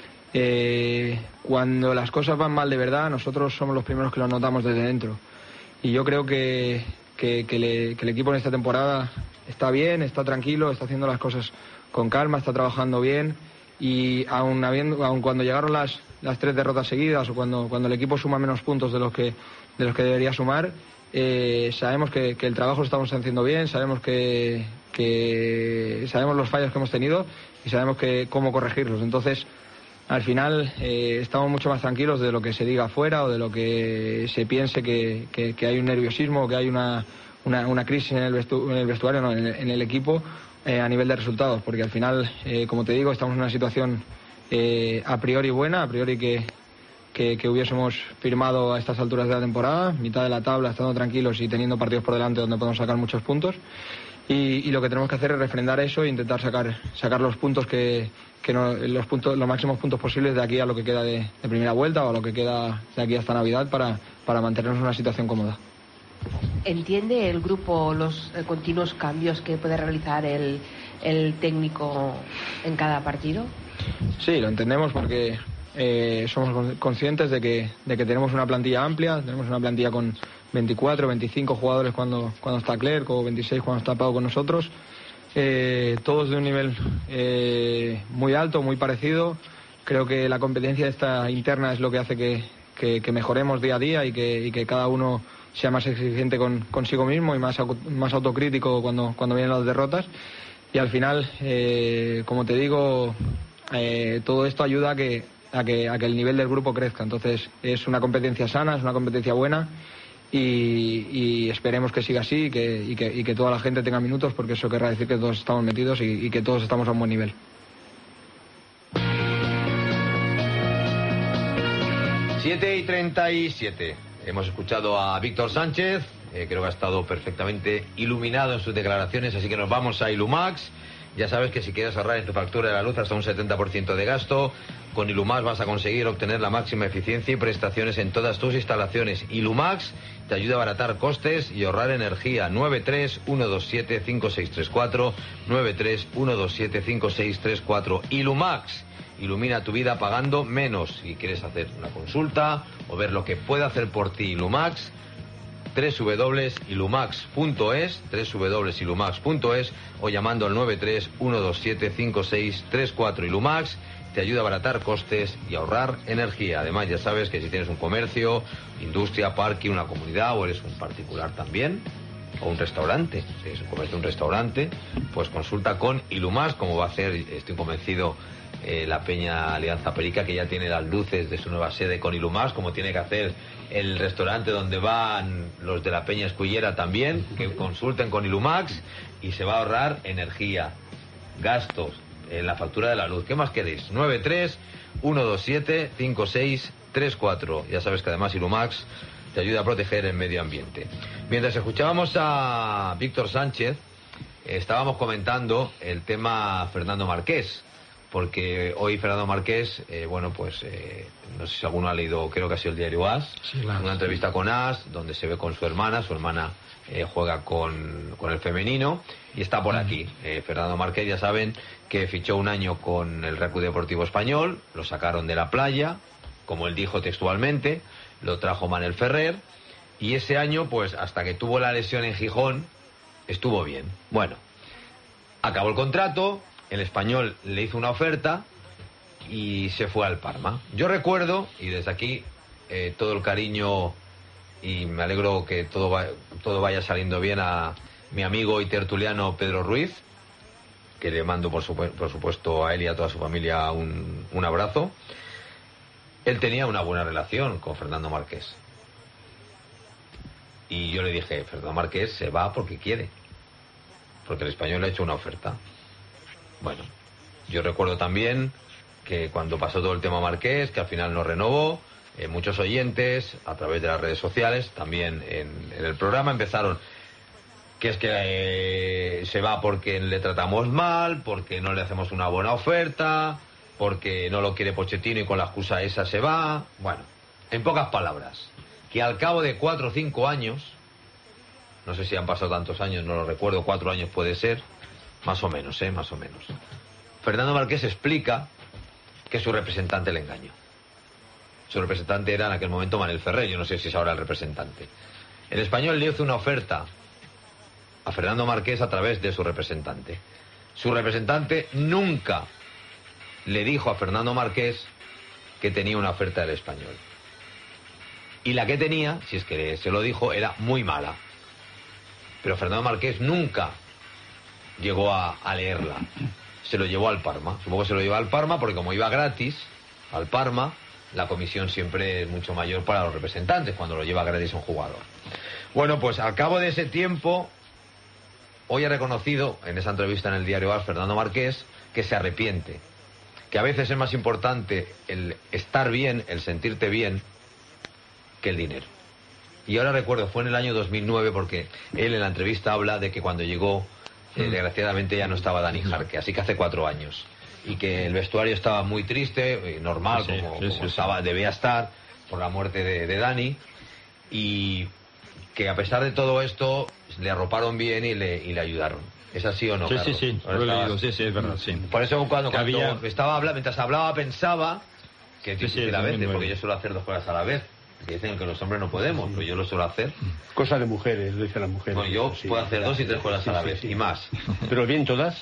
eh, cuando las cosas van mal de verdad, nosotros somos los primeros que lo notamos desde dentro. Y yo creo que, que, que, le, que el equipo en esta temporada está bien, está tranquilo, está haciendo las cosas con calma, está trabajando bien. Y aun, habiendo, aun cuando llegaron las, las tres derrotas seguidas o cuando, cuando el equipo suma menos puntos de los que, de los que debería sumar, eh, sabemos que, que el trabajo lo estamos haciendo bien, sabemos que, que sabemos los fallos que hemos tenido y sabemos que, cómo corregirlos. Entonces, al final eh, estamos mucho más tranquilos de lo que se diga afuera o de lo que se piense que, que, que hay un nerviosismo o que hay una, una, una crisis en el, vestu, en el vestuario, no, en, el, en el equipo eh, a nivel de resultados, porque al final, eh, como te digo, estamos en una situación eh, a priori buena, a priori que, que, que hubiésemos firmado a estas alturas de la temporada, mitad de la tabla, estando tranquilos y teniendo partidos por delante donde podemos sacar muchos puntos. Y, y lo que tenemos que hacer es refrendar eso e intentar sacar sacar los puntos que, que no, los puntos los máximos puntos posibles de aquí a lo que queda de, de primera vuelta o a lo que queda de aquí hasta Navidad para, para mantenernos en una situación cómoda. ¿Entiende el grupo los eh, continuos cambios que puede realizar el, el técnico en cada partido? Sí, lo entendemos porque eh, somos conscientes de que, de que tenemos una plantilla amplia, tenemos una plantilla con veinticuatro, veinticinco jugadores cuando, cuando está Clerc o veintiséis cuando está Pau con nosotros, eh, todos de un nivel eh, muy alto, muy parecido. Creo que la competencia esta interna es lo que hace que, que, que mejoremos día a día y que, y que cada uno sea más exigente con, consigo mismo y más, más autocrítico cuando, cuando vienen las derrotas. Y al final, eh, como te digo, eh, todo esto ayuda a que, a, que, a que el nivel del grupo crezca. Entonces es una competencia sana, es una competencia buena y, y esperemos que siga así y que, y, que, y que toda la gente tenga minutos, porque eso querrá decir que todos estamos metidos y, y que todos estamos a un buen nivel. siete y treinta y siete. Hemos escuchado a Víctor Sánchez, eh, creo que ha estado perfectamente iluminado en sus declaraciones, así que nos vamos a Ilumax. Ya sabes que si quieres ahorrar en tu factura de la luz hasta un setenta por ciento de gasto, con Ilumax vas a conseguir obtener la máxima eficiencia y prestaciones en todas tus instalaciones. Ilumax te ayuda a abaratar costes y ahorrar energía. nueve tres uno dos siete cinco seis tres cuatro, nueve tres uno dos siete cinco seis tres cuatro. Ilumax. Ilumina tu vida pagando menos. Si quieres hacer una consulta o ver lo que puede hacer por ti Ilumax, doble u doble u doble u punto ilumax punto es, doble u doble u doble u punto ilumax punto es o llamando al nueve tres uno dos siete cinco seis tres cuatro. Ilumax te ayuda a abaratar costes y ahorrar energía. Además, ya sabes que si tienes un comercio, industria, parque, una comunidad o eres un particular también, o un restaurante, si es un comercio, un restaurante, pues consulta con Ilumax, como va a hacer, estoy convencido, eh, la Peña Alianza Perica, que ya tiene las luces de su nueva sede con Ilumax, como tiene que hacer el restaurante donde van los de la Peña Escullera también, que consulten con Ilumax y se va a ahorrar energía, gastos en la factura de la luz. ¿Qué más queréis? nueve tres uno dos siete cinco seis tres cuatro. Ya sabes que además Ilumax te ayuda a proteger el medio ambiente. Mientras escuchábamos a Víctor Sánchez, estábamos comentando el tema Fernando Marqués, porque hoy Fernando Marqués, eh, bueno, pues eh, no sé si alguno ha leído, creo que ha sido el diario As, sí, claro. Una entrevista con As, donde se ve con su hermana, su hermana eh, juega con, con el femenino y está por aquí. Eh, Fernando Marqués, ya saben que fichó un año con el Real Club Deportivo Español, lo sacaron de la playa, como él dijo textualmente, lo trajo Manel Ferrer, y ese año, pues hasta que tuvo la lesión en Gijón, estuvo bien. Bueno, acabó el contrato, el Español le hizo una oferta y se fue al Parma. Yo recuerdo, y desde aquí eh, todo el cariño, y me alegro que todo, va, todo vaya saliendo bien, a mi amigo y tertuliano Pedro Ruiz, que le mando por, supu por supuesto a él y a toda su familia un, un abrazo. Él tenía una buena relación con Fernando Marqués. Y yo le dije, Fernando Marqués se va porque quiere, porque el Español le ha hecho una oferta. Bueno, yo recuerdo también que cuando pasó todo el tema Marqués, que al final no renovó, eh, muchos oyentes, a través de las redes sociales, también en, en el programa, empezaron, que es que eh, se va porque le tratamos mal, porque no le hacemos una buena oferta, porque no lo quiere Pochettino y con la excusa esa se va. Bueno, en pocas palabras, que al cabo de cuatro o cinco años, no sé si han pasado tantos años, no lo recuerdo, cuatro años puede ser, más o menos, ¿eh? Más o menos. Fernando Marqués explica que su representante le engañó. Su representante era en aquel momento Manel Ferrer, yo no sé si es ahora el representante. El Español le hizo una oferta a Fernando Marqués a través de su representante. Su representante nunca le dijo a Fernando Marqués que tenía una oferta del Español. Y la que tenía, si es que se lo dijo, era muy mala. Pero Fernando Marqués nunca llegó a, a leerla. Se lo llevó al Parma. Supongo que se lo llevó al Parma porque como iba gratis al Parma, la comisión siempre es mucho mayor para los representantes cuando lo lleva gratis un jugador. Bueno, pues al cabo de ese tiempo, hoy ha reconocido en esa entrevista en el diario As Fernando Marqués que se arrepiente, que a veces es más importante el estar bien, el sentirte bien, que el dinero. Y ahora recuerdo, fue en el año dos mil nueve, porque él en la entrevista habla de que cuando llegó, eh, desgraciadamente ya no estaba Dani Jarque, así que hace cuatro años. Y que el vestuario estaba muy triste, eh, normal, sí, como, sí, como sí, estaba, sí. debía estar, por la muerte de, de Dani. Y que a pesar de todo esto, le arroparon bien y le, y le ayudaron. ¿Es así o no, Sí, Carlos? sí, sí, lo he leído, sí, sí, es verdad, sí. Por eso cuando, cuando había... estaba hablando, mientras hablaba pensaba Que es Sí, sí, difícil a veces, domingo. porque yo suelo hacer dos cosas a la vez. Que dicen que los hombres no podemos, pero yo lo suelo hacer. Cosa de mujeres, lo dicen las mujeres. Bueno, yo Sí, puedo hacer dos y tres cosas sí, a la sí, vez, sí. y más. ¿Pero bien todas?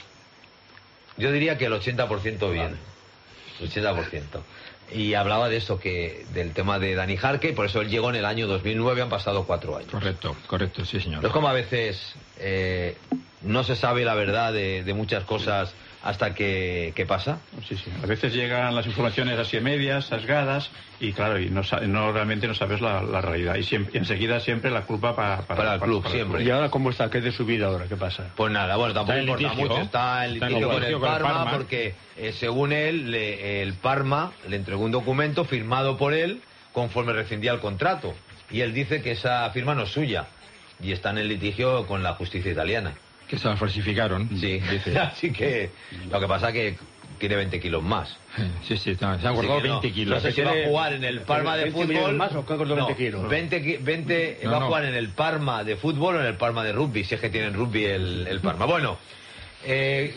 Yo diría que el ochenta por ciento bien. El ochenta por ciento. Y hablaba de eso, que del tema de Dani Jarque, por eso él llegó en el año dos mil nueve, han pasado cuatro años. Correcto, correcto, sí, señor. Es como a veces eh, no se sabe la verdad de, de muchas cosas hasta que, que pasa. Sí, sí. A veces llegan las informaciones así a medias, sesgadas, y claro, y no, sa- no realmente no sabes la, la realidad. Y, siempre, y enseguida siempre la culpa pa- para, Para el club, siempre. ¿Y ahora cómo está? ¿Qué es de su vida ahora? ¿Qué pasa? Pues nada, bueno, tampoco Está en importa litigio. mucho. Está en Está en litigio con el litigio con el Parma, Parma. porque eh, según él, le- el Parma le entregó un documento firmado por él conforme rescindía el contrato. Y él dice que esa firma no es suya. Y está en el litigio con la justicia italiana. Que se la falsificaron. Sí, dice. así que lo que pasa es que tiene veinte kilos más. Sí, sí, está- se han Así guardado que no, veinte kilos. No sé si va a jugar en el Parma de veinte millones fútbol. más o qué acordó No, veinte kilos? veinte, ki- veinte No, va no. a jugar en el Parma de fútbol o en el Parma de rugby, si es que tienen rugby el, el Parma. Bueno, eh,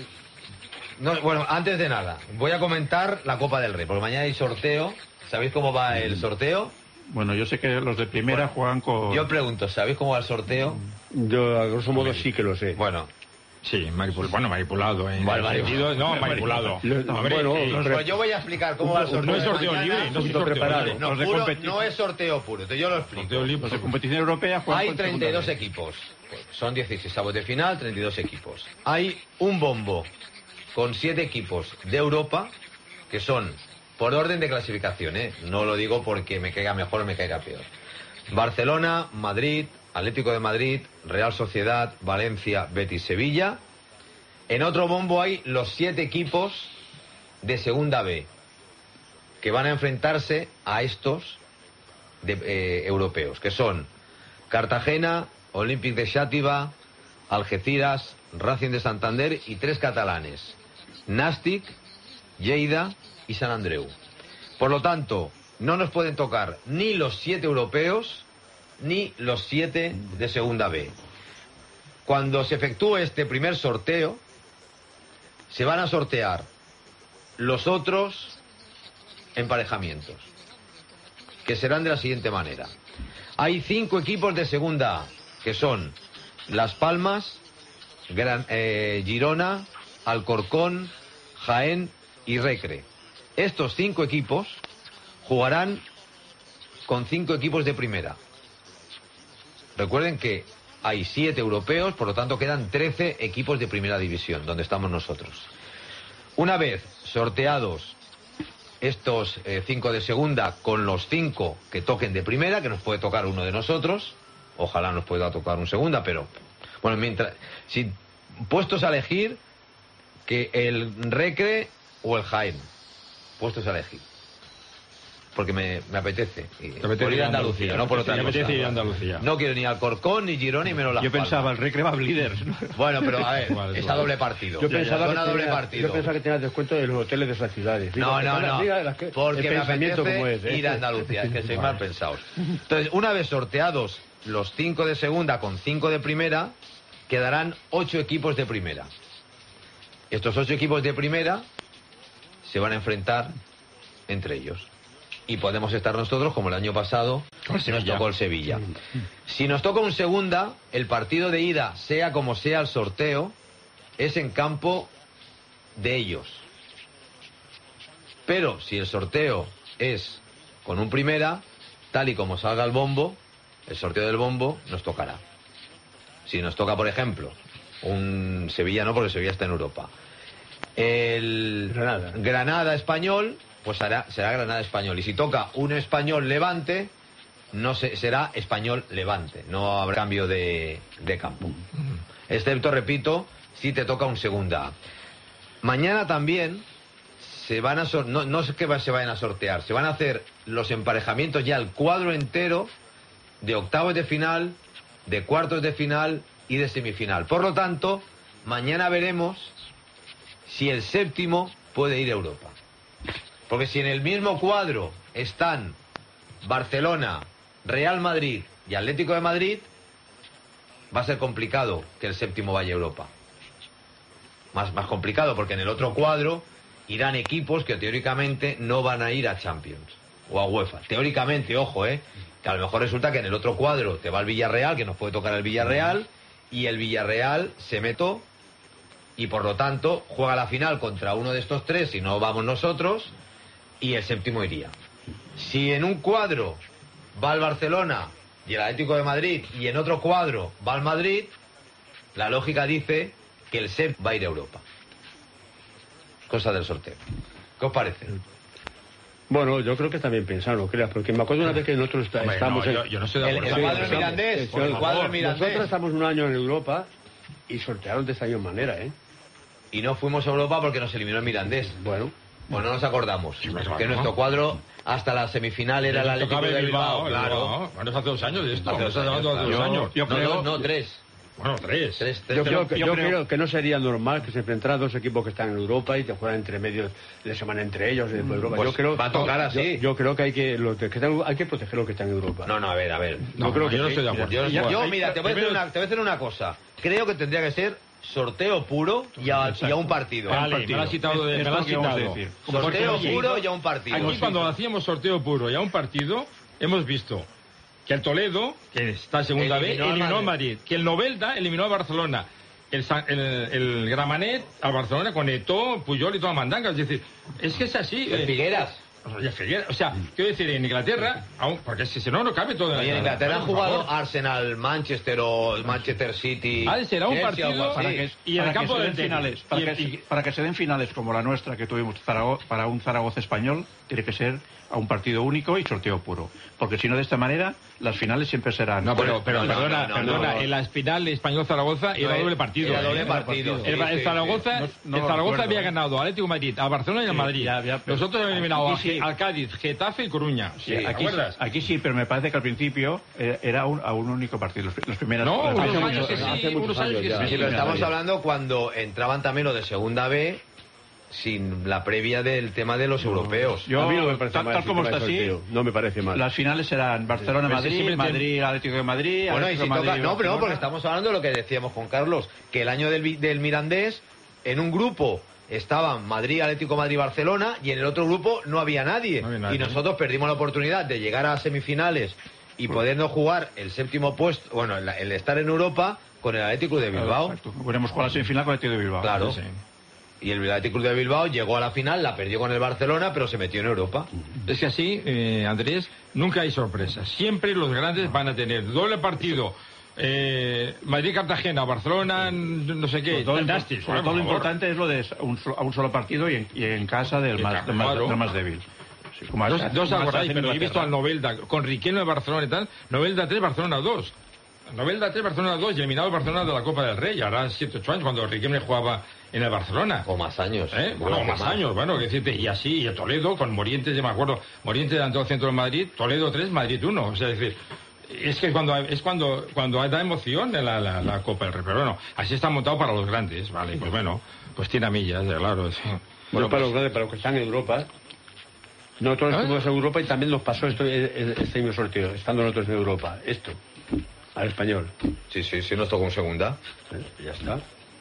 no, bueno, antes de nada, voy a comentar la Copa del Rey, porque mañana hay sorteo. ¿Sabéis cómo va el sorteo? Bueno, yo sé que los de primera juegan con... Yo pregunto, ¿sabéis cómo va el sorteo? Yo, a grosso modo, sí que lo sé. Bueno, Sí, manipul- bueno, manipulado. En Vale, el vale. sentido- no, manipulado. Lo- No, hombre, bueno, eh, Pero- pues yo voy a explicar cómo va el sorteo. no es de sorteo mañana. libre, no es poquito sorteo preparado. libre. No, Los de puro- competi- no es sorteo puro, entonces yo lo explico. Sorteo libre. Los de competición europea juegan Hay con treinta y dos segunda B. equipos. Son dieciséis avos de final, treinta y dos equipos. Hay un bombo con siete equipos de Europa, que son por orden de clasificación, ¿eh? No lo digo porque me caiga mejor o me caiga peor. Barcelona, Madrid, Atlético de Madrid, Real Sociedad, Valencia, Betis, Sevilla. En otro bombo hay los siete equipos de Segunda B, que van a enfrentarse a estos de, eh, europeos, que son Cartagena, Olympique de Xàtiva, Algeciras, Racing de Santander y tres catalanes, Nàstic, Lleida y Sant Andreu. Por lo tanto, no nos pueden tocar ni los siete europeos ni los siete de Segunda B. Cuando se efectúe este primer sorteo, se van a sortear los otros emparejamientos, que serán de la siguiente manera. Hay cinco equipos de Segunda A, que son Las Palmas, Gran- eh, Girona, Alcorcón, Jaén y Recre. Estos cinco equipos jugarán con cinco equipos de primera. Recuerden que hay siete europeos, por lo tanto quedan trece equipos de primera división, donde estamos nosotros. Una vez sorteados estos eh, cinco de segunda con los cinco que toquen de primera, que nos puede tocar uno de nosotros, ojalá nos pueda tocar un segunda, pero bueno, mientras, si puestos a elegir, que el Recre o el Jaén, puestos a elegir, porque me, me apetece, y Te apetece por ir ir a a Andalucía, Andalucía. no por Te otra apetece cosa. ir a Andalucía. No quiero ni Alcorcón, ni Girona, ni menos Las Yo Palmas. pensaba, el Recre va líder. Bueno, pero a ver, Igual, está igual. doble partido. Yo pensaba, Zona que doble tenía, partido. yo pensaba que tenía descuento de los hoteles de esas ciudades. Digo, No, que no, son las- no. diga las que- Porque el me pensamiento apetece como es, ¿eh? ir a Andalucía. Es que sois Vale. mal pensados. Entonces, una vez sorteados los cinco de segunda con cinco de primera, quedarán ocho equipos de primera. Estos ocho equipos de primera se van a enfrentar entre ellos. Y podemos estar nosotros, como el año pasado, Con nos Sevilla. tocó el Sevilla. Si nos toca un segunda, el partido de ida, sea como sea el sorteo, es en campo de ellos. Pero si el sorteo es con un primera, tal y como salga el bombo, el sorteo del bombo nos tocará. Si nos toca, por ejemplo, un Sevilla, no, porque Sevilla está en Europa. El Granada. Granada español, pues será, será Granada español. Y si toca un español Levante, no se, será español Levante. No habrá cambio de, de campo. Excepto, repito, si te toca un segunda A. Mañana también se van a sor- no, no es que va- se vayan a sortear, se van a hacer los emparejamientos ya, el cuadro entero de octavos de final, de cuartos de final y de semifinal. Por lo tanto, mañana veremos si el séptimo puede ir a Europa. Porque si en el mismo cuadro están Barcelona, Real Madrid y Atlético de Madrid, va a ser complicado que el séptimo vaya a Europa. Más, más complicado, porque en el otro cuadro irán equipos que teóricamente no van a ir a Champions o a UEFA. Teóricamente, ojo, ¿eh? Que a lo mejor resulta que en el otro cuadro te va el Villarreal, que nos puede tocar el Villarreal, y el Villarreal se meto y por lo tanto juega la final contra uno de estos tres si no vamos nosotros, y el séptimo iría. Si en un cuadro va el Barcelona y el Atlético de Madrid y en otro cuadro va el Madrid, la lógica dice que el séptimo va a ir a Europa. Cosa del sorteo. ¿Qué os parece? Bueno, yo creo que está bien pensado, creas, porque me acuerdo una vez que nosotros está, Hombre, estamos no, en... yo- yo no estoy de acuerdo. El cuadro mirandés, el, el cuadro mirandés. Nosotros estamos un año en Europa y sortearon de esta misma manera, ¿eh? Y no fuimos a Europa porque nos eliminó el Mirandés. Bueno. Pues no nos acordamos. claro, que ¿no? nuestro cuadro hasta la semifinal era el Atlético Tocaba de el Bilbao. Bilbao, Claro. Bilbao. Bueno, hace dos años de esto. Hace dos Estás hablando años, hace dos claro. años. Yo creo- No, no, tres. Bueno, tres. Tres, Yo, creo, que, yo creo que no sería normal que se enfrentaran dos equipos que están en Europa y que juegan entre medio de semana entre ellos. De Europa. Pues yo creo, va a tocar así. Yo, yo creo que hay que, los que están, hay que proteger los que están en Europa. No, no, a ver, a ver. Yo creo que yo no sí. estoy de acuerdo. Yo, Mira, yo, hay- mira, te voy, a decir primero- una, te voy a decir una cosa. Creo que tendría que ser sorteo puro y a, y a un partido. Vale, me lo has citado. de- Es me lo has lo que vamos a citado. decir. Porque Sorteo aquí- puro y a un partido. Aquí cuando hacíamos sorteo puro y a un partido, hemos visto que el Toledo, que está en segunda B, Eliminó al eliminó al Madrid. Madrid. Que el Novelda eliminó a Barcelona. El, San- el, el Gramenet al Barcelona con Eto'o, Puyol y toda mandanga. Es decir, es que es así. El eh, Figueras. O sea, Figueras, o sea, quiero decir, en Inglaterra, aún, porque si no, no cabe todo. Oye, en Inglaterra han Por jugado favor. Arsenal, Manchester o Manchester City. Ah, será un Chelsea, partido algo así. para que- y en el para que campo se del den Tenis. finales, para, Y que, el- y- para que se den finales como la nuestra que tuvimos Zarago- para un Zaragoza español, tiene que ser a un partido único y sorteo puro. Porque si no, de esta manera, las finales siempre serán... No, pero, pero No, perdona, no, no, perdona, no. en la final Español-Zaragoza era No, doble partido. era doble ¿eh? partido, El, sí, el sí, Zaragoza, sí. No- no el lo Zaragoza recuerdo, había ¿eh? ganado al Atlético de Madrid, a Barcelona y al Sí, Madrid. ya, ya, pero- Nosotros hemos eliminado Aquí a, sí. al Cádiz, Getafe y Coruña. Sí, ¿Te aquí, acuerdas? aquí sí, pero me parece que al principio eh, era un, a un único partido. Los, los primeros, No, las unos primeras- años que sí, hace muchos unos años que ya. sí. Sí, pero estamos hablando cuando entraban también los de segunda B sin la previa del tema de los europeos. Yo, A mí no me parece tal, mal tal el como sistema está de así, sorteo. No me parece mal. las finales serán Barcelona-Madrid, simplemente- Madrid-Atlético de Madrid... Bueno, y Atlético si de toca... Madrid, No, pero no, porque Barcelona. estamos hablando de lo que decíamos con Carlos, que el año del, Vi- del Mirandés, en un grupo estaban Madrid, Atlético, Madrid, Barcelona, y en el otro grupo no había nadie. No había nadie. Y nosotros perdimos la oportunidad de llegar a semifinales y podernos jugar el séptimo puesto, bueno, el, el estar en Europa con el Atlético de Bilbao. Exacto. Podremos jugar la semifinal con el Atlético de Bilbao. Claro. Sí, sí. Y el Atlético de Bilbao llegó a la final, la perdió con el Barcelona, pero se metió en Europa. Es que así, eh, Andrés, nunca hay sorpresas. Siempre los grandes van a tener doble partido. Eh, Madrid-Cartagena, Barcelona, no sé qué. Sobre todo, lo, Fantástico, sobre por todo lo favor. importante es lo de un, so- a un solo partido y en, y en casa del Y más, claro, del más, claro. del más débil. Sí, como Dos, hace- dos como acordáis, hace en pero he visto Inglaterra. al Novelda con Riquelme de Barcelona y tal. Novelda tres, Barcelona dos. Novelda tres, Barcelona dos y eliminado el Barcelona de la Copa del Rey. Ahora siete ocho años cuando Riquelme jugaba en el Barcelona. O más años. ¿Eh? Bueno, más años, bueno, que decirte, y así, y el Toledo con Morientes, yo me acuerdo, Morientes delante del centro de Madrid, Toledo tres, Madrid uno, o sea, es decir, es que cuando es cuando cuando da emoción en la, la, la Copa del Rey, pero bueno, así está montado para los grandes, vale, pues bueno, pues tiene millas, claro. Sí. Bueno, Bueno, para pues, los grandes, para los que están en Europa. Nosotros ¿Ah? estuvimos en Europa y también nos pasó esto, eh, este mismo sorteo, estando nosotros en Europa. Esto, al español. Sí, sí, sí, nos tocó un segunda. Eh, Ya está.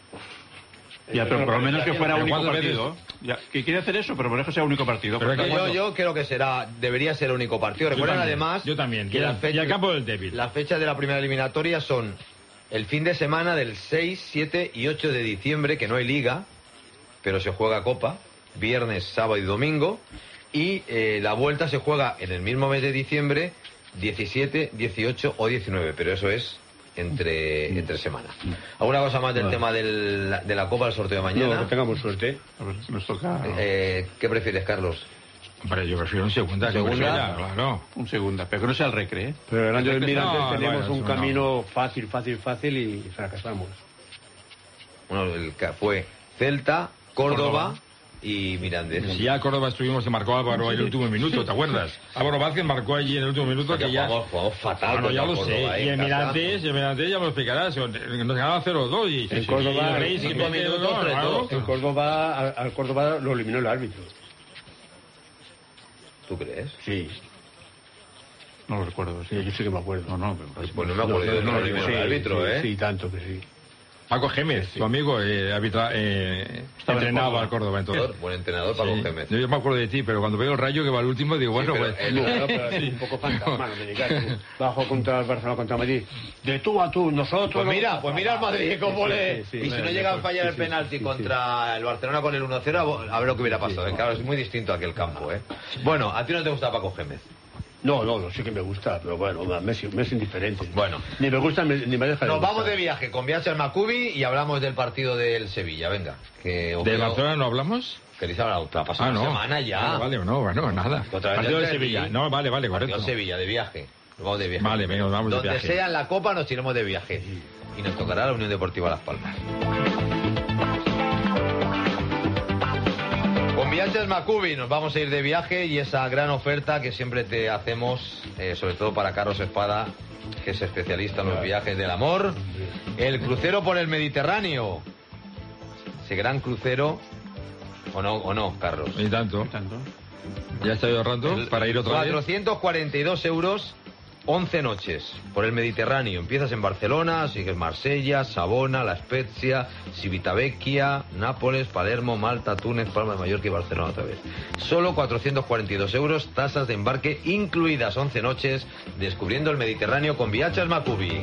Ya, pero por lo menos que fuera Pero único ¿cuántas partido. Ya, que quiere hacer eso, pero por eso sea único partido. Pero es que Yo, yo creo que será, debería ser el único partido. Yo Recuerden también, además yo también, que y la el- fecha, y el campo del débil. las fechas de la primera eliminatoria son el fin de semana del seis, siete y ocho de diciembre, que no hay liga, pero se juega Copa, viernes, sábado y domingo, y eh, la vuelta se juega en el mismo mes de diciembre, diecisiete, dieciocho o diecinueve, pero eso es entre, entre semana. ¿Alguna cosa más del Vale. tema del- de la Copa del sorteo de No, mañana? que tengamos suerte. A ver, nos toca Eh, ¿Qué prefieres, Carlos? hombre, yo prefiero un segunda, que ¿Segunda? prefiera, claro. un segunda, pero que no sea el recre, ¿eh? Pero el año del No, Mirandés bueno, tenemos un eso no. camino fácil, fácil, fácil y fracasamos. Bueno, el que fue Celta, Córdoba, y Mirandés. Si ya Córdoba estuvimos, se marcó Álvaro en el último minuto, ¿te acuerdas? Álvaro Vázquez marcó allí en el último minuto que ya... Jugamos, jugamos fatal. Bueno, ya contra lo sé. Córdoba, Y ¿eh? el Casa. Mirandés, el Mirandés ya me lo explicarás. Nos ganaba cero dos y... En y- Córdoba, y el Rey, cinco si mete minutos, dos, tres claro. dos. En Córdoba, al, al Córdoba lo eliminó el árbitro. ¿Tú crees? Sí. No lo recuerdo. Sí, yo sí que me acuerdo. No, no, pero- Pues no me acuerdo de que lo eliminó el árbitro, sí, ¿eh? Sí, tanto que sí. Paco Gémez, tu amigo, eh, habitual, eh, entrenaba al Córdoba entonces. Buen entrenador, Paco Sí. Gémez. Yo me acuerdo de ti, pero cuando veo el Rayo que va al último, digo, bueno, Sí, pero pues... él- Claro, pero es un poco fantasma, no me digas tú. Bajo contra el Barcelona, contra Madrid. De tú a tú, nosotros... Pues no- mira, pues mira al Madrid cómo le... Sí, sí, y si sí, no sí, llega a sí, fallar sí, el sí, penalti sí, sí. contra el Barcelona con el uno cero, a ver lo que hubiera pasado. ¿eh? Claro, es muy distinto aquel campo, ¿eh? Bueno, ¿a ti no te gusta Paco Gémez? No, no, no, sí que me gusta, pero bueno, me es, me es indiferente. Bueno. Ni me gusta ni ni me deja de Nos vamos gustar. de viaje con Viajes Macubi y hablamos del partido del Sevilla. Venga. Que os ¿De veo- Barcelona no hablamos? ¿Queréis hablar otra? Pasó Ah, una no. semana ya. Ah, vale, no, bueno, nada. Otra vez Partido de del Sevilla. Derbi. No, vale, vale, Partido correcto. de Sevilla, de viaje. Nos vamos de viaje. Vale, venga, nos vamos de Donde viaje. sea en la Copa nos tiremos de viaje. Y nos tocará la Unión Deportiva Las Palmas. Con Viajes Macubi nos vamos a ir de viaje y esa gran oferta que siempre te hacemos, eh, sobre todo para Carlos Espada, que es especialista en los viajes del amor. El crucero por el Mediterráneo. Ese gran crucero, ¿o no, o no Carlos? Y tanto. Ya estoy ahorrando para ir otra vez. cuatrocientos cuarenta y dos euros, once noches por el Mediterráneo. Empiezas en Barcelona, sigues Marsella, Savona, La Spezia, Civitavecchia, Nápoles, Palermo, Malta, Túnez, Palma de Mallorca y Barcelona otra vez. Solo cuatrocientos cuarenta y dos euros, tasas de embarque incluidas, once noches, descubriendo el Mediterráneo con Viajes Macubi.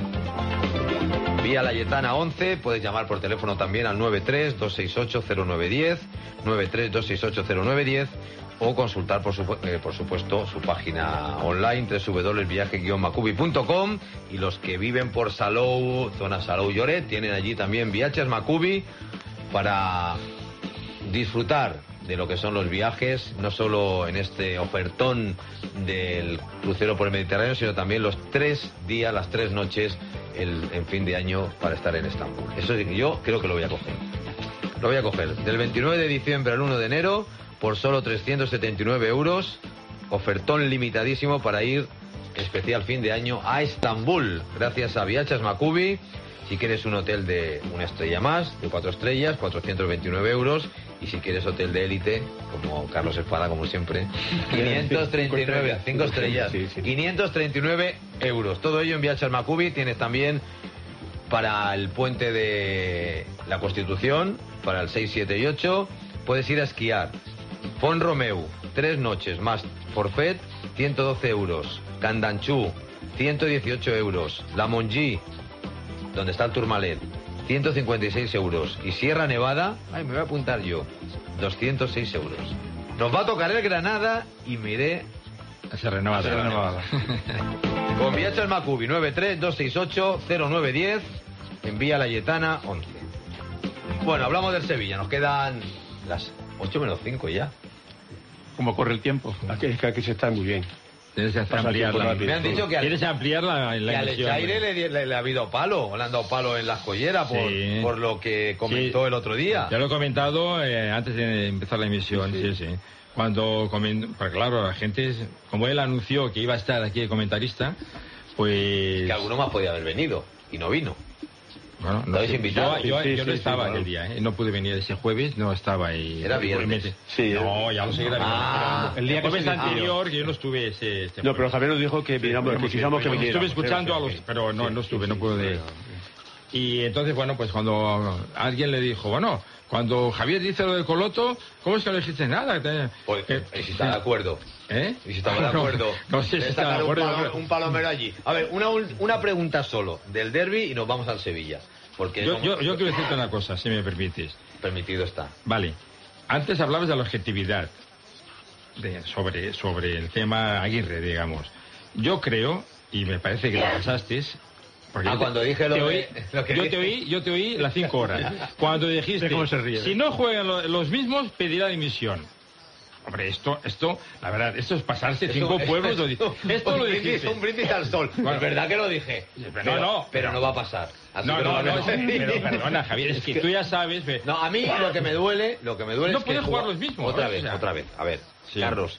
Vía Layetana once, puedes llamar por teléfono también al nueve tres dos seis ocho cero nueve uno cero, nueve tres dos seis ocho cero nueve uno cero, o consultar, por, supu- eh, por supuesto, su página online, doble u doble u doble u punto viaje guion macubi punto com, y los que viven por Salou, zona Salou Lloret, tienen allí también Viajes Macubi para disfrutar de lo que son los viajes, no solo en este ofertón del crucero por el Mediterráneo, sino también los tres días, las tres noches el, en fin de año para estar en Estambul. Eso sí que yo creo que lo voy a coger. Lo voy a coger. Del veintinueve de diciembre al uno de enero, por solo trescientos setenta y nueve euros, ofertón limitadísimo para ir especial fin de año a Estambul, gracias a Viajes Macubi. Si quieres un hotel de una estrella más, de cuatro estrellas, cuatrocientos veintinueve euros. Y si quieres hotel de élite, como Carlos Espada, como siempre, quinientos treinta y nueve, cinco estrellas, quinientos treinta y nueve euros. Todo ello en Viajes Macubi. Tienes también para el puente de la Constitución, para el seis, siete y ocho, puedes ir a esquiar. Font Romeu, tres noches más forfait, ciento doce euros. Candanchú, ciento dieciocho euros. La Monjí, donde está el Tourmalet, ciento cincuenta y seis euros. Y Sierra Nevada, ay, me voy a apuntar yo, doscientos seis euros. Nos va a tocar el Granada y me iré a Sierra Nevada. Sierra Nevada. Con Viajes Macubi, nueve tres dos seis ocho cero nueve uno cero, en Vía Layetana once. Bueno, hablamos del Sevilla, nos quedan las ocho menos cinco ya. ¿Cómo corre el tiempo? Aquí, es que aquí se está muy bien. Tienes que Pasa ampliar tiempo la, rápido. Me han dicho que al- Tienes que ampliar la, la Y al emisión, Echaire hombre. le, le, le ha habido palo, le han dado palo en la escollera por, Sí. por lo que comentó Sí. el otro día. Ya lo he comentado eh, antes de empezar la emisión, sí, sí. Cuando comen... Porque claro, la gente, es- como él anunció que iba a estar aquí de comentarista, pues... Que alguno más podía haber venido y no vino. Bueno, ¿Lo habéis sé. invitado? Yo, yo- Sí, yo sí, no sí, estaba claro. aquel día, ¿eh? No pude venir ese jueves, no estaba ahí. Era viernes. Sí, No, ya lo sé que era viernes. Ah, el día el jueves jueves anterior, anterior. que yo no estuve ese... este No, pero jueves. Javier nos dijo que viniéramos, que quisiéramos que Bueno, viniéramos. estuve escuchando a los... Pero no, no estuve, no pude... Y entonces, bueno, pues cuando alguien le dijo, bueno, cuando Javier dice lo de Coloto, ¿cómo es que no dijiste nada? Pues, Eh, y si está de acuerdo. ¿Eh? Y si estamos de No, acuerdo. no sé si de está de sacar acuerdo, Un, palo- pero- un palomero allí. A ver, una, ul- una pregunta solo del derbi y nos vamos al Sevilla. Porque Yo, vamos- yo, yo quiero decirte una cosa, si me permites. Permitido está. Vale. Antes hablabas de la objetividad de, sobre, sobre el tema Aguirre, digamos. Yo creo, y me parece que lo pasaste... porque Ah, yo te- cuando dije lo te de- oí- lo que yo dije. te oí, yo te oí las cinco horas. Cuando dijiste, Cómo se ríe. si no juegan lo- los mismos, pedirá dimisión. Hombre, esto, esto, la verdad, esto es pasarse cinco Esto- pueblos. lo di- esto- Esto un lo brindis- dijiste. Un brindis al sol. Bueno. Es verdad que lo dije. Pero no, pero no va a pasar. Así No, que no, lo no, vamos a es- decir. pero perdona, Javier, es que tú ya sabes... ve- No, a mí lo que me duele, lo que me duele No es que pueden jugar juega- los mismos, Otra ¿no? vez, O sea, otra vez. A ver, Sí. Carlos.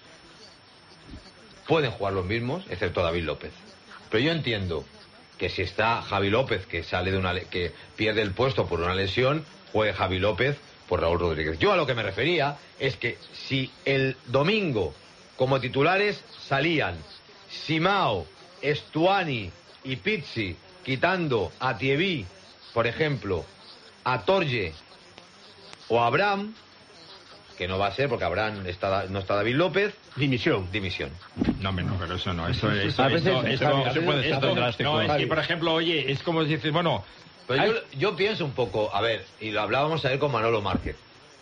Pueden jugar los mismos, excepto David López. Pero yo entiendo que si está Javi López, que sale de una le- que pierde el puesto por una lesión, juegue Javi López por Raúl Rodríguez. Yo a lo que me refería es que si el domingo como titulares salían Simao, Estuani y Pizzi, quitando a Thierry, por ejemplo, a Torje o a Abraham, que no va a ser porque Abraham está, no está David López. Dimisión. Dimisión. No, hombre, no, pero eso no. Eso, eso, A veces- esto, Javi, esto, a veces esto- puede ser esto- drástico. no, es Javi. que, por ejemplo, oye, es como dices, bueno, Pero yo, yo pienso un poco, a ver, y lo hablábamos ayer con Manolo Márquez,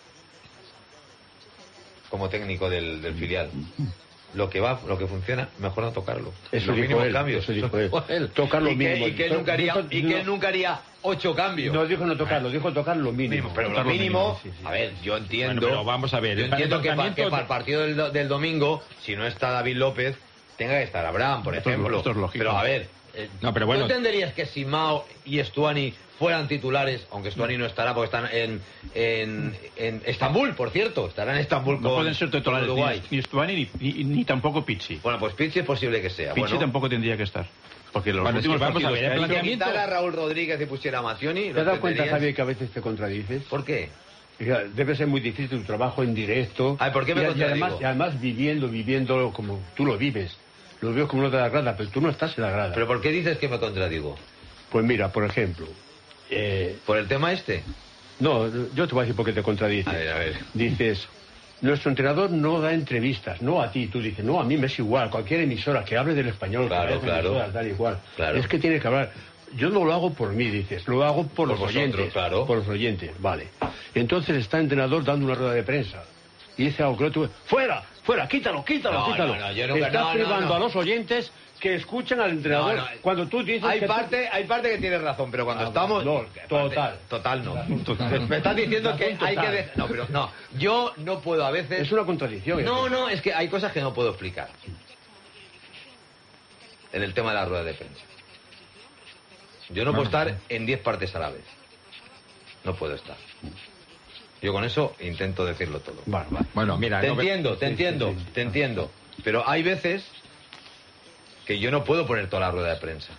como técnico del, del filial. Lo que va, lo que funciona, mejor no tocarlo. Eso Los dijo mínimos él, cambios. eso dijo él. Dijo él. Tocar lo y que, mínimo. y que él nunca haría, y que él nunca haría ocho cambios. No dijo no tocarlo, dijo tocar lo mínimo. Pero lo mínimo, a ver, yo entiendo. Bueno, pero vamos a ver, Yo el entiendo que para, planteamiento que para el partido del, do- del domingo, si no está David López, tenga que estar Abraham, por Esto es lo- ejemplo. esto es lógico. Pero a ver, eh, No, pero bueno. ¿tú entenderías que Simao y Stuani fueran titulares, aunque Stuani no estará porque están en, en, en Estambul, por cierto, estarán en Estambul No con, pueden ser con titulares Uruguay? ni, ni Stuani ni, ni, ni tampoco Pizzi. Bueno, pues Pizzi es posible que sea. Pizzi bueno, tampoco tendría que estar. Porque los Bueno, es que últimos vamos a partidos ver, el que ha hecho- que planteamiento- quitara a Raúl Rodríguez y pusiera a Mationi. ¿Te ¿lo has dado cuenta, entenderías? Javier, que a veces te contradices? ¿Por qué? Mira, debe ser muy difícil tu trabajo en directo. Ay, ¿por qué me y, y contradigo? además, y además viviendo, viviendo como tú lo vives. Lo veo como uno de la grada, pero tú no estás en la grada. ¿Pero por qué dices que me contradigo? Pues mira, por ejemplo... eh, ¿Por el tema este? no, yo te voy a decir por qué te contradices. A ver, a ver. Dices, nuestro entrenador no da entrevistas, no a ti. Tú dices, no, a mí me es igual. Cualquier emisora que hable del español, Claro, que hable de claro. emisoras, da igual. Claro. Es que tiene que hablar. Yo no lo hago por mí, dices, lo hago por, Por los vosotros, oyentes. claro. Por los oyentes, vale. Entonces está el entrenador dando una rueda de prensa. Y dice algo que no tuve, ¡fuera! ¡Fuera! ¡Quítalo, quítalo, No, quítalo! no, no, yo nunca- Estás no, no, privando no. a los oyentes que escuchan al entrenador No, no. cuando tú dices Hay que tú- parte, hay parte que tienes razón, pero cuando Ah, estamos... no, total. Total no. Total. Me estás diciendo que Razón hay que... total. dejar- No, pero no. Yo no puedo a veces... Es una contradicción. No, ¿eh? no, es que hay cosas que no puedo explicar. En el tema de la rueda de prensa. Yo no puedo estar en diez partes a la vez. No puedo estar. Yo con eso intento decirlo todo. Vale, vale. bueno, mira, Te no, entiendo, te sí, entiendo, sí, sí. te entiendo. Pero hay veces que yo no puedo poner toda la rueda de prensa.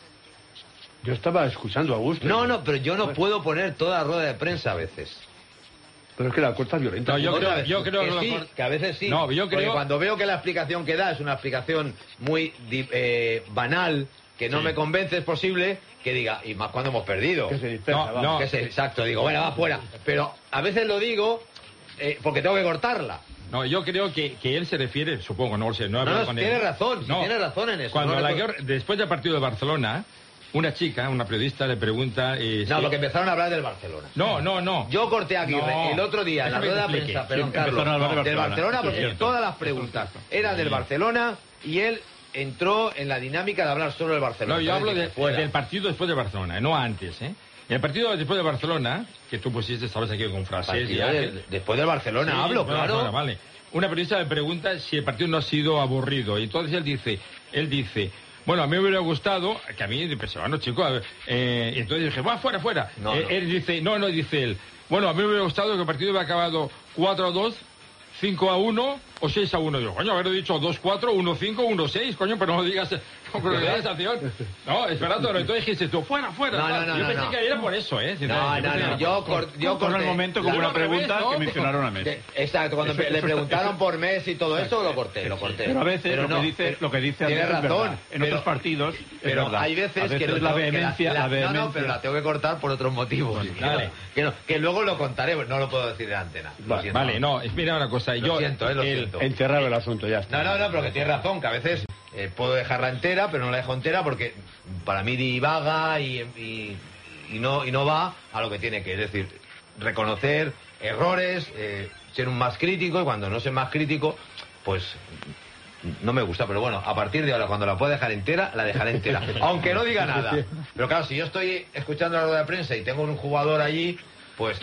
Yo estaba escuchando a gusto. No, no, pero yo no puedo poner toda la rueda de prensa a veces. Pero es que la corta es violenta. No, yo Otra creo- vez, yo creo que que lo sí, mejor- que a veces sí. No, yo Porque creo- cuando veo que la explicación que da es una explicación muy di- eh, banal, que no Sí. me convence, es posible que diga, y más cuando hemos perdido. Que se dispersa, No, vamos. no. Que se- exacto, digo, bueno, va fuera. Pero a veces lo digo eh, porque tengo que cortarla. no, yo creo que, que él se refiere, supongo, no lo sé, no he No, hablado no, con tiene él. razón, sí, tiene razón en eso. Cuando no la le puedo- guerra- después del partido de Barcelona, una chica, una periodista, le pregunta... eh, No, si- porque empezaron a hablar del Barcelona. No, no, no. Yo corté aquí No. el otro día en la Déjame que rueda te de explique. prensa, perdón, Sí, Carlos, empezaron a hablar de del Barcelona. Barcelona, Sí, porque es cierto. todas las preguntas eran del Barcelona y él entró en la dinámica de hablar solo del Barcelona. No, yo hablo Entonces, de- fuera. del partido después de Barcelona, no antes, ¿eh? En el partido después de Barcelona, que tú pusiste, estabas aquí con frases... Partido y- de- después del Barcelona Sí, hablo, después de claro. Barcelona, vale. Una periodista le pregunta si el partido no ha sido aburrido. Y entonces él dice, él dice, bueno, a mí me hubiera gustado, que a mí, pues, bueno, chico, a ver, eh, y entonces dije, va, fuera, fuera. No, Eh, no. Él dice, no, no, dice él, bueno, a mí me hubiera gustado que el partido hubiera acabado cuatro a dos, cinco a uno o seis a uno. Digo, coño, haber dicho dos cuatro, uno cinco, uno seis, coño, pero no lo digas con sensación. No, esperando, entonces dijiste tú, fuera, fuera. No, tal. no, no, Yo no, pensé no. que era por eso, ¿eh? No, no, no, yo, cor- yo Con corté. el momento como La- una pregunta ¿no? que mencionaron a Messi. Que- Exacto, cuando Eso- le eso- preguntaron eso- por Messi y todo eso, lo corté, lo corté. Pero a veces Pero lo, no, que dice, pero- lo que dice tiene Andrés es razón, verdad. En pero- otros partidos es Pero verdad. hay veces, A que, lo la tengo- que vehemencia, la, la no, no, vehemencia. pero la tengo que cortar por otros motivos. Que, Vale. no, que, no, que luego lo contaré, no lo puedo decir de antena. Lo Vale, siento. Vale, no, mira una cosa. Lo yo, siento, eh, lo el- siento. Enterrado el asunto, ya está. No, no, no, pero que tienes razón, que a veces eh, puedo dejarla entera, pero no la dejo entera porque para mí divaga y, y, y no, y no va a lo que tiene que, es decir, reconocer errores, eh, ser un más crítico, y cuando no soy más crítico, pues no me gusta, pero bueno, a partir de ahora, cuando la pueda dejar entera, la dejaré entera, aunque no diga nada. Pero claro, si yo estoy escuchando la rueda de prensa y tengo un jugador allí, pues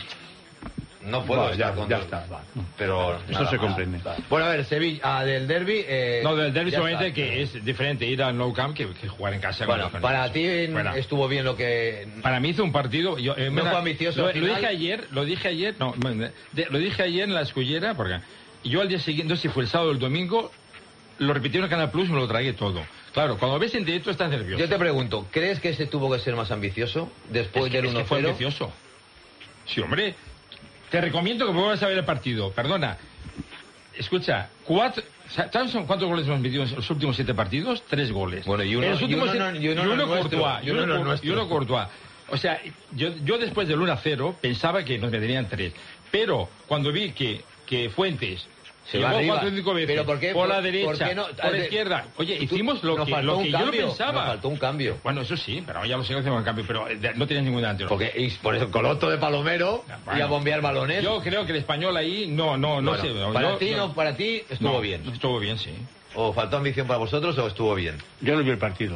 no puedo Vale, estar ya- con ya dos. está, vale. Pero Eso nada se más. comprende. Bueno, a ver, Sevilla, ah, del derby. Eh, No, del derby ya solamente está. que es diferente ir al Nou Camp que, que jugar en casa. Bueno, con- para ti en- Fuera. estuvo bien lo que. Para mí hizo un partido. Yo, eh, No mira, fue ambicioso Lo, al lo final. dije ayer, lo dije ayer, no, de- lo dije ayer en la escullera, porque yo al día siguiente, no sé si fue el sábado o el domingo, lo repitieron en Canal Plus, me lo tragué todo. Claro, cuando ves en directo estás nervioso. Yo te pregunto, ¿crees que ese tuvo que ser más ambicioso después Es que- del es que uno fue cero? ambicioso. Sí, hombre. Te recomiendo que vuelvas a ver el partido. Perdona. Escucha, cuatro. ¿Sabes son cuántos goles hemos metido en los últimos siete partidos? Tres goles. Bueno, y uno- En los y últimos uno siete- no- y uno no es nuestro, Courtois, y uno no es Cour- nuestro. y uno Courtois. O sea, yo, yo después del uno a cero pensaba que nos meterían tres. Pero cuando vi que, que Fuentes se va arriba. cuatro o cinco veces, ¿Pero por qué? por la ¿Por- derecha, por qué no? por la izquierda. Oye, hicimos lo nos que, faltó lo un que yo cambio, no pensaba. nos faltó un cambio. Bueno, eso sí, pero ya lo sé que hacemos un cambio, pero eh, no tenías ningún delantero. Porque y por eso Coloto de Palomero Bueno, y a bombear balones. Yo creo que el español ahí no, no, no Bueno, sé. para yo- ti, yo- no, para ti estuvo no, bien. Estuvo bien, sí. ¿O faltó ambición para vosotros o estuvo bien? Yo no vi el partido.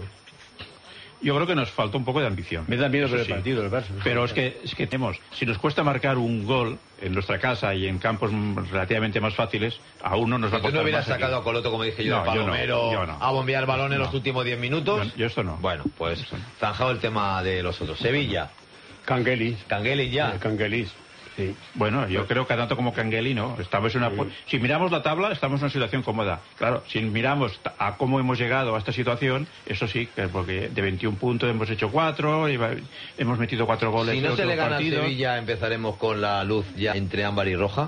Yo creo que nos faltó un poco de ambición. Me da miedo Eso ver el sí. partido, el Barça. Pero es que, es que tenemos, si nos cuesta marcar un gol en nuestra casa y en campos mm, relativamente más fáciles, a uno nos va a ¿Tú costar no hubieras más aquí. sacado a Coloto, como dije yo, No, de yo no, Palomero yo no. a bombear balones No. los últimos diez minutos? Yo, yo esto no. Bueno, pues zanjado el tema de los otros. Sevilla. Canguelis. Canguelis ya. Eh, Canguelis, sí. Bueno, yo creo que tanto como Cangueli, ¿no? Estamos en una, Sí. si miramos la tabla, estamos en una situación cómoda. Claro, si miramos ta- a cómo hemos llegado a esta situación, eso sí, que porque de veintiún puntos hemos hecho cuatro, y va- hemos metido cuatro goles Si en no se otros le gana al partidos. Sevilla, empezaremos con la luz ya entre ámbar y roja.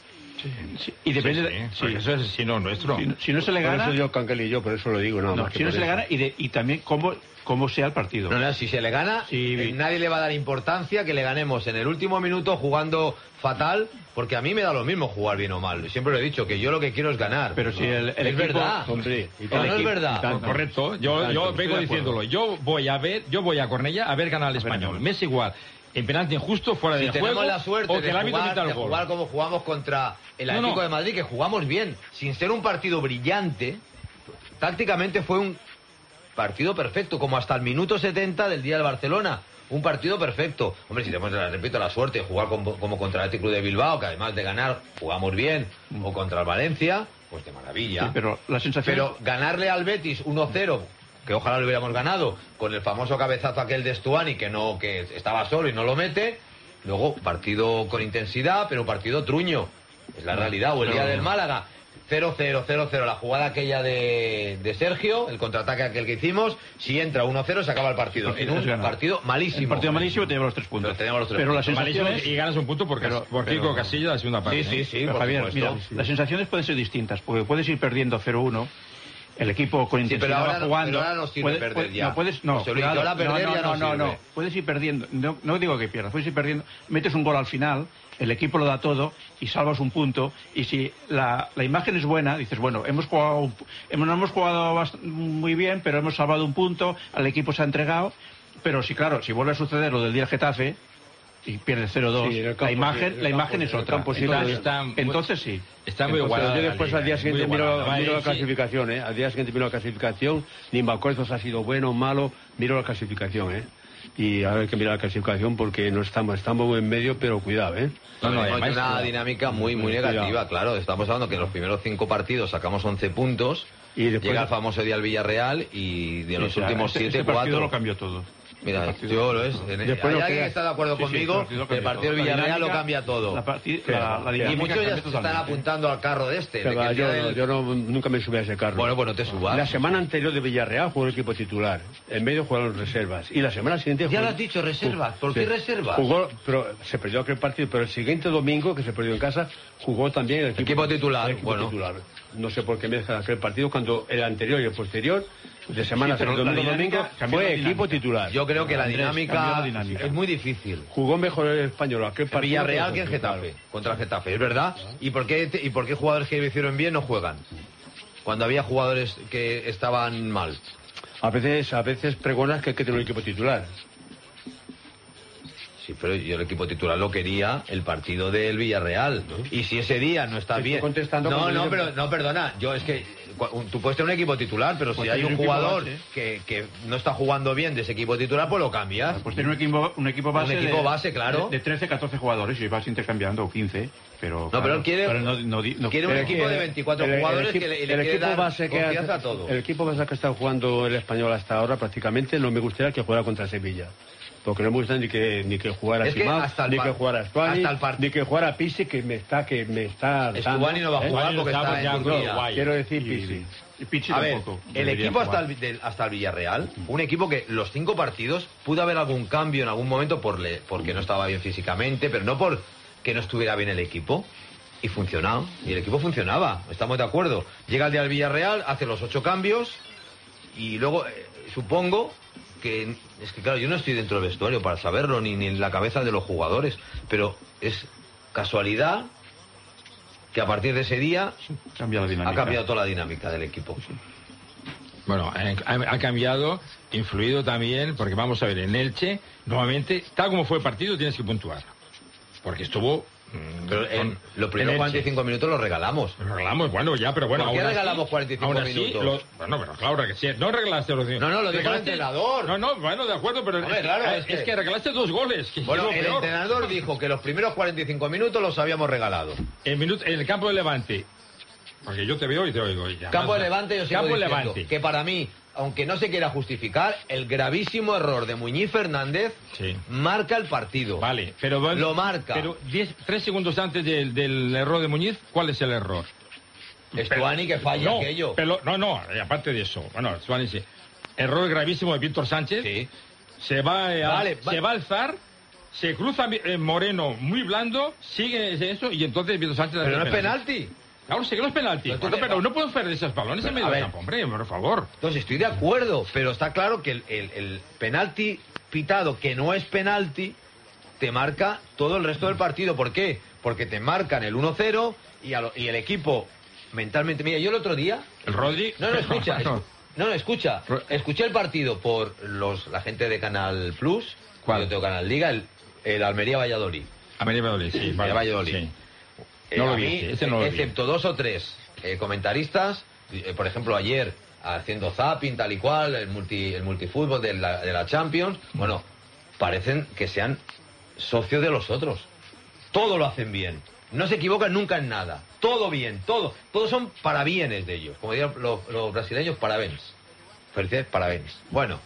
Sí, y depende Sí, de... sí, porque eso es sino nuestro. Si, si no se le Por gana... eso yo Cangueli y yo, por eso lo digo. No, no, más que si no por se le eso. gana y, de, y también cómo, cómo sea el partido. No, no, si se le gana, Sí. eh, nadie le va a dar importancia que le ganemos en el último minuto jugando fatal, porque a mí me da lo mismo jugar bien o mal. Siempre lo he dicho, que yo lo que quiero es ganar. Pero si el, el es equipo... verdad. Hombre, y ¿O tal, no es y verdad? tanto. Correcto, yo, Tanto, yo estoy vengo de acuerdo. diciéndolo. Yo voy a ver, yo voy a Cornellá a ver ganar al español. Me es igual. En penalti injusto, fuera Si de tenemos juego, la suerte o que de el árbitro jugar, meta el de gol. jugar como jugamos contra el No, Atlético no. de Madrid, que jugamos bien, sin ser un partido brillante, tácticamente fue un partido perfecto, como hasta el minuto setenta del día del Barcelona. Un partido perfecto. Hombre, si tenemos, repito, la suerte de jugar como, como contra el Athletic Club de Bilbao, que además de ganar jugamos bien, o contra el Valencia, pues de maravilla. Sí, pero la sensación... Pero ganarle al Betis uno cero, que ojalá lo hubiéramos ganado, con el famoso cabezazo aquel de Stuani, que no, que estaba solo y no lo mete. Luego, partido con intensidad, pero partido truño. Es la realidad. O el día Pero- del Málaga, cero cero, cero cero. La jugada aquella de, de Sergio, el contraataque aquel que hicimos, si entra uno cero se acaba el partido. En un Es ganar. partido malísimo. El partido malísimo tenemos los tres puntos. Pero tenemos los tres Pero puntos. la Malísimo, sensación es... y ganas un punto por, Pero- por pero- Kiko Casilla la segunda parte. Sí, sí, ¿eh? sí, Pero, por Javier, supuesto. mira, las sensaciones pueden ser distintas, porque puedes ir perdiendo cero uno, el equipo con Sí, pero intensidad ahora va no- jugando. pero ahora no sirve Puede- perder puede- ya. No, puedes, no, José Luis, cuidado, ahora perder no, no, ya no no, no, sirve. puedes ir perdiendo, no, no digo que pierdas, puedes ir perdiendo, metes un gol al final, el equipo lo da todo y salvas un punto, y si la, la imagen es buena, dices, bueno, hemos jugado, un- hemos, no hemos jugado bast- muy bien, pero hemos salvado un punto, al equipo se ha entregado, pero si claro, si vuelve a suceder lo del día del Getafe, y pierdes cero dos, Sí, en el campo la sí, imagen, en el la campo imagen sí, es en el otra. campo sí, entonces, pero está muy- entonces sí. Está muy Entonces, igualada yo la después liga, al día ¿eh? siguiente Muy miro, igualada. miro la Vale, sí. clasificación, ¿eh? Al día siguiente miro la clasificación, ni me acuerdo si ha sido bueno o malo, miro la clasificación, ¿eh? Y ahora hay que mirar la clasificación porque no estamos, estamos en medio, pero cuidado, ¿eh? No, no, además, es una cuidado. dinámica muy, muy Cuidado. negativa, claro. Estamos hablando que en los primeros cinco partidos sacamos once puntos, Y después- llega el famoso día al Villarreal y de los O sea, últimos este- siete, este partido cuatro. lo cambió todo. Mira, Este partido- yo lo es. En- Después hay nos alguien queda- que está de acuerdo Sí, sí, conmigo, el partido lo que el cambia partido del todo. La Villarreal lo dinámica- cambia todo. La, parti- Sí, la, la sí. Y dinámica muchos ya cambia se están totalmente. apuntando al carro de este. de Pero que el yo, día del- yo no, nunca me subí a ese carro. Bueno, pues no te subas. La semana anterior de Villarreal jugó el equipo titular. En medio jugaron reservas. Y la semana siguiente Ya jugó- lo has dicho, reservas. ¿Por qué Sí. reservas? Jugó, pero se perdió aquel partido. Pero el siguiente domingo, que se perdió en casa, jugó también el equipo, Equipo titular, el equipo bueno. titular. No sé por qué mezclan aquel partido cuando el anterior y el posterior, de semana Sí, pero domingo, la dinámica domingo, cambió fue la equipo dinámica. titular. Yo creo que la Andrés, dinámica, cambió la dinámica. es muy difícil. Jugó mejor el español aquel partido. Villarreal que en el Getafe, contra el Getafe, es verdad. ¿Y por qué y por qué jugadores que lo hicieron bien no juegan? Cuando había jugadores que estaban mal. A veces, a veces pregonas que hay que tener un equipo titular. Sí, pero yo el equipo titular lo quería el partido del Villarreal. Y si ese día no está Estoy bien. contestando No, como no, yo- pero no, perdona. Yo es que cua- un- tú puedes tener un equipo titular, pero Pues si hay tener un un equipo jugador base. que, que no está jugando bien de ese equipo titular, pues lo cambias. Pues tiene un equipo, un equipo base. Un equipo de, base, claro. De, de trece, catorce jugadores y vas intercambiando, o quince. Pero, No, pero claro, él quiere- pero no- no di- no- quiere un Pero equipo que de veinticuatro el- el jugadores equipo- que le, le el quiere equipo dar base que confianza ha- a todo. El equipo base que está jugando el español hasta ahora prácticamente no me gustaría que jugara contra Sevilla. Porque no me gusta ni que ni que jugara Es que Simao, hasta el ni par- que jugara Stuani, hasta el par- ni que jugara Pisi, que me está que me está Stuani no va a ¿eh? jugar porque está ya en con Turquía. Uruguay. Quiero decir Y- Pisi. y Pichi A ver, tampoco. el deberían equipo hasta jugar. el, del- hasta el Villarreal, un equipo que los cinco partidos pudo haber algún cambio en algún momento por le- porque no estaba bien físicamente, pero no por que no estuviera bien el equipo. Y funcionaba, y el equipo funcionaba, estamos de acuerdo. Llega el día del Villarreal, hace los ocho cambios y luego eh, supongo que, es que claro, yo no estoy dentro del vestuario para saberlo, ni, ni en la cabeza de los jugadores, pero es casualidad que a partir de ese día Cambia la dinámica. ha cambiado toda la dinámica del equipo. Bueno, ha, ha cambiado, influido también, porque vamos a ver, en Elche, nuevamente, tal como fue el partido, tienes que puntuar. Porque estuvo... Pero en los primeros cuarenta y cinco minutos los regalamos. Los regalamos, bueno, ya, pero bueno... ¿Por qué aún regalamos así, cuarenta y cinco aún así, minutos? Los, bueno, pero claro que sí. No regalaste los... No, no, lo dijo el entrenador. No, no, bueno, de acuerdo, pero... Hombre, es, claro, que, es es, que- que regalaste dos goles. Que Bueno, es lo el peor. entrenador dijo que los primeros cuarenta y cinco minutos los habíamos regalado. En, minuto, en el campo de Levante, porque yo te veo y te oigo. Y además, Campo de Levante, yo sigo Campo de diciendo Levante. que para mí, aunque no se quiera justificar, el gravísimo error de Muñiz Fernández Sí. marca el partido. Vale, pero... bueno, Lo marca. Pero diez, tres segundos antes del, del error de Muñiz, ¿cuál es el error? Estuani que falla no, aquello. pero- no, no, eh, aparte de eso. Bueno, Estuani sí. Error gravísimo de Víctor Sánchez. Sí. Se va, eh, a- Vale, se vale. va a alzar, se cruza eh, Moreno muy blando, sigue eso y entonces Víctor Sánchez... Pero no hace es penalti. Claro, sé que no es penalti. Pero tú Bueno, te- pero no pueden perder esos balones en A medio del ver. campo, hombre, por favor. Entonces estoy de acuerdo, pero está claro que el, el- el penalti pitado, que no es penalti, te marca todo el resto del partido. ¿Por qué? Porque te marcan el uno cero y, a lo- y el equipo mentalmente... Mira, yo el otro día... El Rodri... No, no, escucha. No, escu- No, no, escucha. Escuché el partido por los la gente de Canal Plus. ¿Cuál? Yo tengo Canal Liga, el, el Almería-Valladolid. Almería Valladolid, sí. vale, Valladolid. sí. Eh, No lo a vi, mí, ese, ese no lo vi. excepto dos o tres eh, comentaristas, eh, por ejemplo ayer haciendo zapping tal y cual, el multi el multifútbol de la, de la Champions, bueno, parecen que sean socios de los otros. Todo lo hacen bien. No se equivocan nunca en nada. Todo bien, todo. Todos son parabienes de ellos. Como dirían los, los brasileños, parabéns. Felicidades, parabéns. Bueno,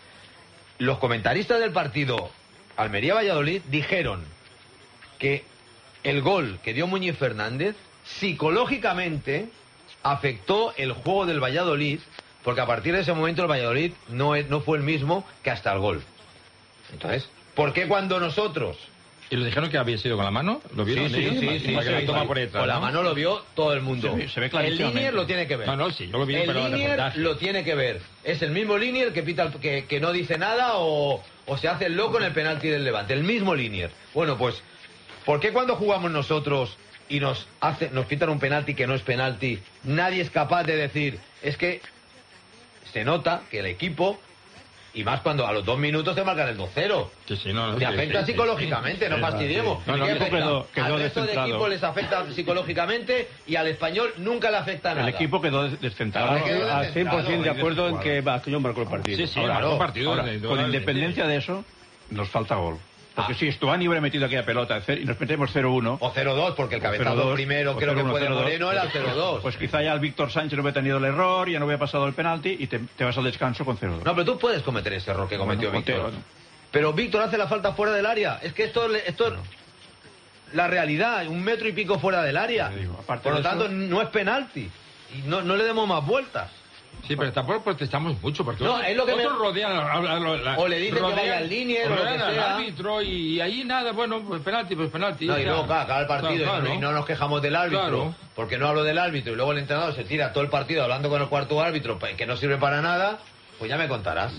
los comentaristas del partido Almería-Valladolid dijeron que el gol que dio Muñiz Fernández psicológicamente afectó el juego del Valladolid, porque a partir de ese momento el Valladolid no, es- no fue el mismo que hasta el gol. Entonces, ¿por qué cuando nosotros... ¿Y lo dijeron que había sido con la mano? ¿Lo vieron? Sí, sí, ellos? sí, sí, Para que sí, lo toma sí. por detrás, Con la ¿no? mano lo vio todo el mundo. Se ve- se ve el clarísimamente. Linier lo tiene que ver. No, no, sí, yo lo vi, el pero en el Linier reportaje. lo tiene que ver. Es el mismo Linier que pita el- que, que no dice nada o, o se hace el loco en el penalti del Levante. El mismo Linier. Bueno, pues, ¿por qué cuando jugamos nosotros y nos hace, nos pitan un penalti que no es penalti, nadie es capaz de decir, es que se nota que el equipo, y más cuando a los dos minutos te marcan el dos cero, Sí, sí, no, no, te sí, afecta sí, sí, psicológicamente, sí. no Sí, fastidiemos. sí. No, no, ¿Qué el equipo afecta? quedó- quedó al resto de descentrado. equipos les afecta psicológicamente y al español nunca le afecta nada. El equipo quedó descentrado. Claro, quedó Al cien por ciento de Ahí acuerdo en descuadrado. que aquello marcó el partido. Sí, sí, Ahora, marcó ahora, partido. ahora, de- con totalmente. independencia de eso, nos falta gol. Porque Ah. si Estuani hubiera metido aquella pelota y nos metemos cero uno... O cero dos, porque el o cabezazo cero dos, primero o creo que cero uno, fue de cero dos, Moreno era el cero dos. Pues quizá ya el Víctor Sánchez no hubiera tenido el error, ya no hubiera pasado el penalti y te, te vas al descanso con cero dos. No, pero tú puedes cometer ese error que cometió Bueno, Víctor. bueno. Pero Víctor hace la falta fuera del área. Es que esto, le- esto es la realidad, un metro y pico fuera del área. Te digo, aparte Por lo de tanto, eso- no es penalti. Y no, no le demos más vueltas. Sí, pero tampoco protestamos mucho, porque No, otros, es lo que me- otros rodean... a- a- a- la- O le dicen que rodean- vaya al línea, o lo rodean que al sea. árbitro y ahí nada, bueno, pues penalti, pues penalti. No, y ya. luego claro, acaba el partido Claro, y, no, y no nos quejamos del árbitro, Claro. porque no hablo del árbitro y luego el entrenador se tira todo el partido hablando con el cuarto árbitro pa- que no sirve para nada, pues ya me contarás.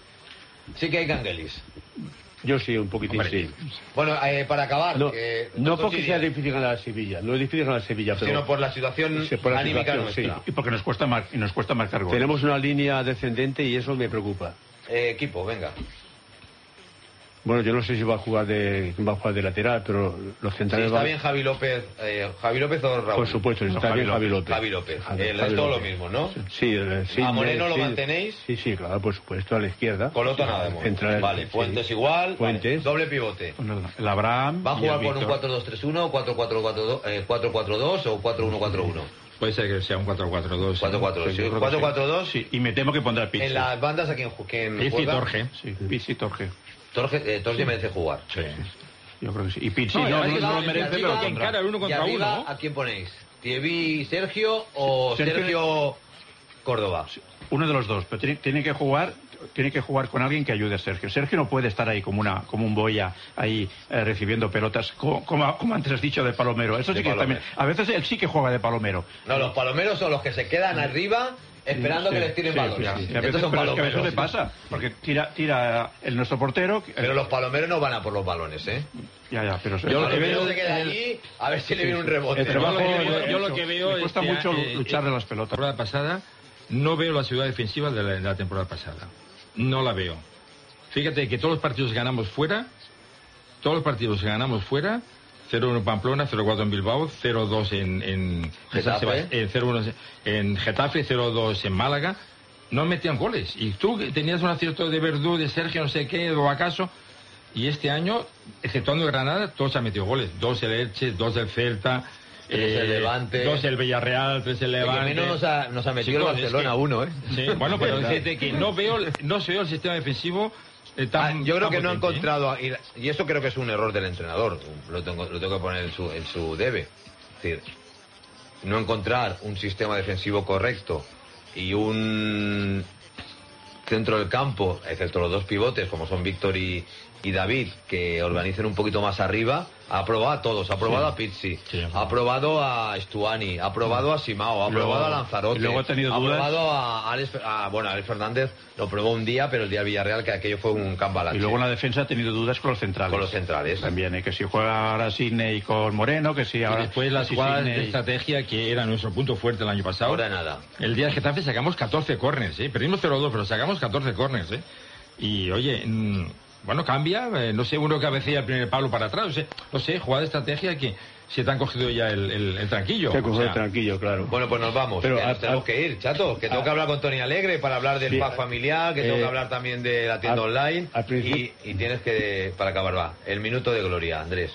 Sí que hay canguelis. Yo sí, un poquitín Hombre, sí. Bueno, eh, para acabar, No, que no nosotros porque sí- sea difícil ganar a Sevilla, no es difícil ganar a Sevilla, pero sino por la situación Sí, por la anímica situación, nuestra. sí. Y porque nos cuesta, mar- y nos cuesta marcar gol. tenemos una línea descendente y eso me preocupa. Eh, equipo, venga. Bueno, yo no sé si va a jugar de quién va a jugar de lateral, pero los Sí, centrales está van- bien Javi López, eh, Javi López o Raúl. Por supuesto, está Javi bien Javi López. Javi López. Javi- El Javi resto lo López. mismo, ¿no? Sí, el- sí, ¿A Moreno lo sí. mantenéis? Sí, sí, claro, por supuesto, a la izquierda. Coloto nada de momento. Central, Vale, sí. Fuentes igual. Fuentes. Vale, doble pivote. El Abraham. ¿Va a y el jugar con un Víctor. cuatro dos tres uno, cuatro cuatro cuatro dos o cuatro uno cuatro uno? Puede ser que sea un cuatro cuatro dos. cuatro cuatro dos. Sí, yo creo que cuatro sí. cuatro dos. Sí, y me temo que pondrá Pizzi. En las bandas a quien, ju- quien Pizzi y juega. Torge. Sí, Pizzi y Torge. Torge, eh, Torge merece jugar. Sí. Yo creo que sí. Y Pizzi No, y no, además no, que no la- lo merece, el pero arriba que pondrá. encara el uno Y contra arriba, uno. ¿a quién ponéis? ¿Tievi Sergio o Sergio- Sergio, Córdoba. Uno de los dos, pero tiene, tiene que jugar tiene que jugar con alguien que ayude a Sergio. Sergio no puede estar ahí como una como un boya ahí eh, recibiendo pelotas como, como, como antes has dicho de Palomero. Eso sí que también, a veces él sí que juega de Palomero. No, los palomeros son los que se quedan arriba esperando sí, que les tiren sí, balones. sí, sí. A veces, son pero es que a veces palomeros. le pasa, porque tira tira el nuestro portero. Pero los palomeros no van a por los balones, ¿eh? Ya, ya, pero yo lo que veo se queda allí a ver si le viene un rebote. El trabajo, yo, yo lo que veo me cuesta es que, mucho eh, lucharle eh, las pelotas. La temporada pasada no veo la ciudad defensiva de la, de la temporada pasada. No la veo. Fíjate que todos los partidos que ganamos fuera, todos los partidos que ganamos fuera, cero uno en Pamplona, cero cuatro en Bilbao, cero dos en, en Getafe, eh, cero uno en Getafe, cero dos en Málaga, no metían goles. Y tú tenías un acierto de Verdú, de Sergio, no sé qué, o acaso, y este año, exceptuando Granada, todos han metido goles. Dos el Elche, dos el Celta, tres eh, el Levante, dos el Villarreal, tres el Levante. El que menos nos ha, nos ha metido Chicos, el Barcelona, es que, uno, ¿eh? Sí, bueno, pero decirte que no veo, no veo el sistema defensivo eh, tan, Ah, yo creo tan que no ha potente, encontrado, a- y, y eso creo que es un error del entrenador, lo tengo, lo tengo que poner en su, en su debe. Es decir, no encontrar un sistema defensivo correcto y un centro del campo, excepto los dos pivotes, como son Víctor y, y David, que organicen un poquito más arriba. Ha probado a todos, ha probado Sí. a Pizzi, Sí, ha probado a Stuani, ha probado a Simao, ha Y luego- probado a Lanzarote, y luego ha tenido dudas. probado a Alex, a, bueno, Alex Fernández lo probó un día, pero el día Villarreal, que aquello fue un cambalache. Y luego en la defensa ha tenido dudas con los centrales. Con los centrales. También, ¿eh? Que si juega ahora Sidney con Moreno, que si Y ahora... después las que si jugadas Sidney- de estrategia, que era nuestro punto fuerte el año pasado. Ahora nada. El día de Getafe sacamos catorce córners, ¿eh? Perdimos cero dos, pero sacamos catorce córners, ¿eh? Y, oye, mm, bueno, cambia, eh, no sé, uno que cabecea el primer palo para atrás, no sé, no sé, jugada de estrategia que se te han cogido ya el, el, el tranquillo. Se ha cogido O sea, el tranquillo, claro. Bueno, pues nos vamos. Pero que a- nos tenemos a- que ir, chato. Que tengo que hablar con Tony Alegre para hablar del Sí, pack familiar, que tengo eh, que hablar también de la tienda al- online. al Y, principio- y tienes que, para acabar, va, el minuto de gloria, Andrés.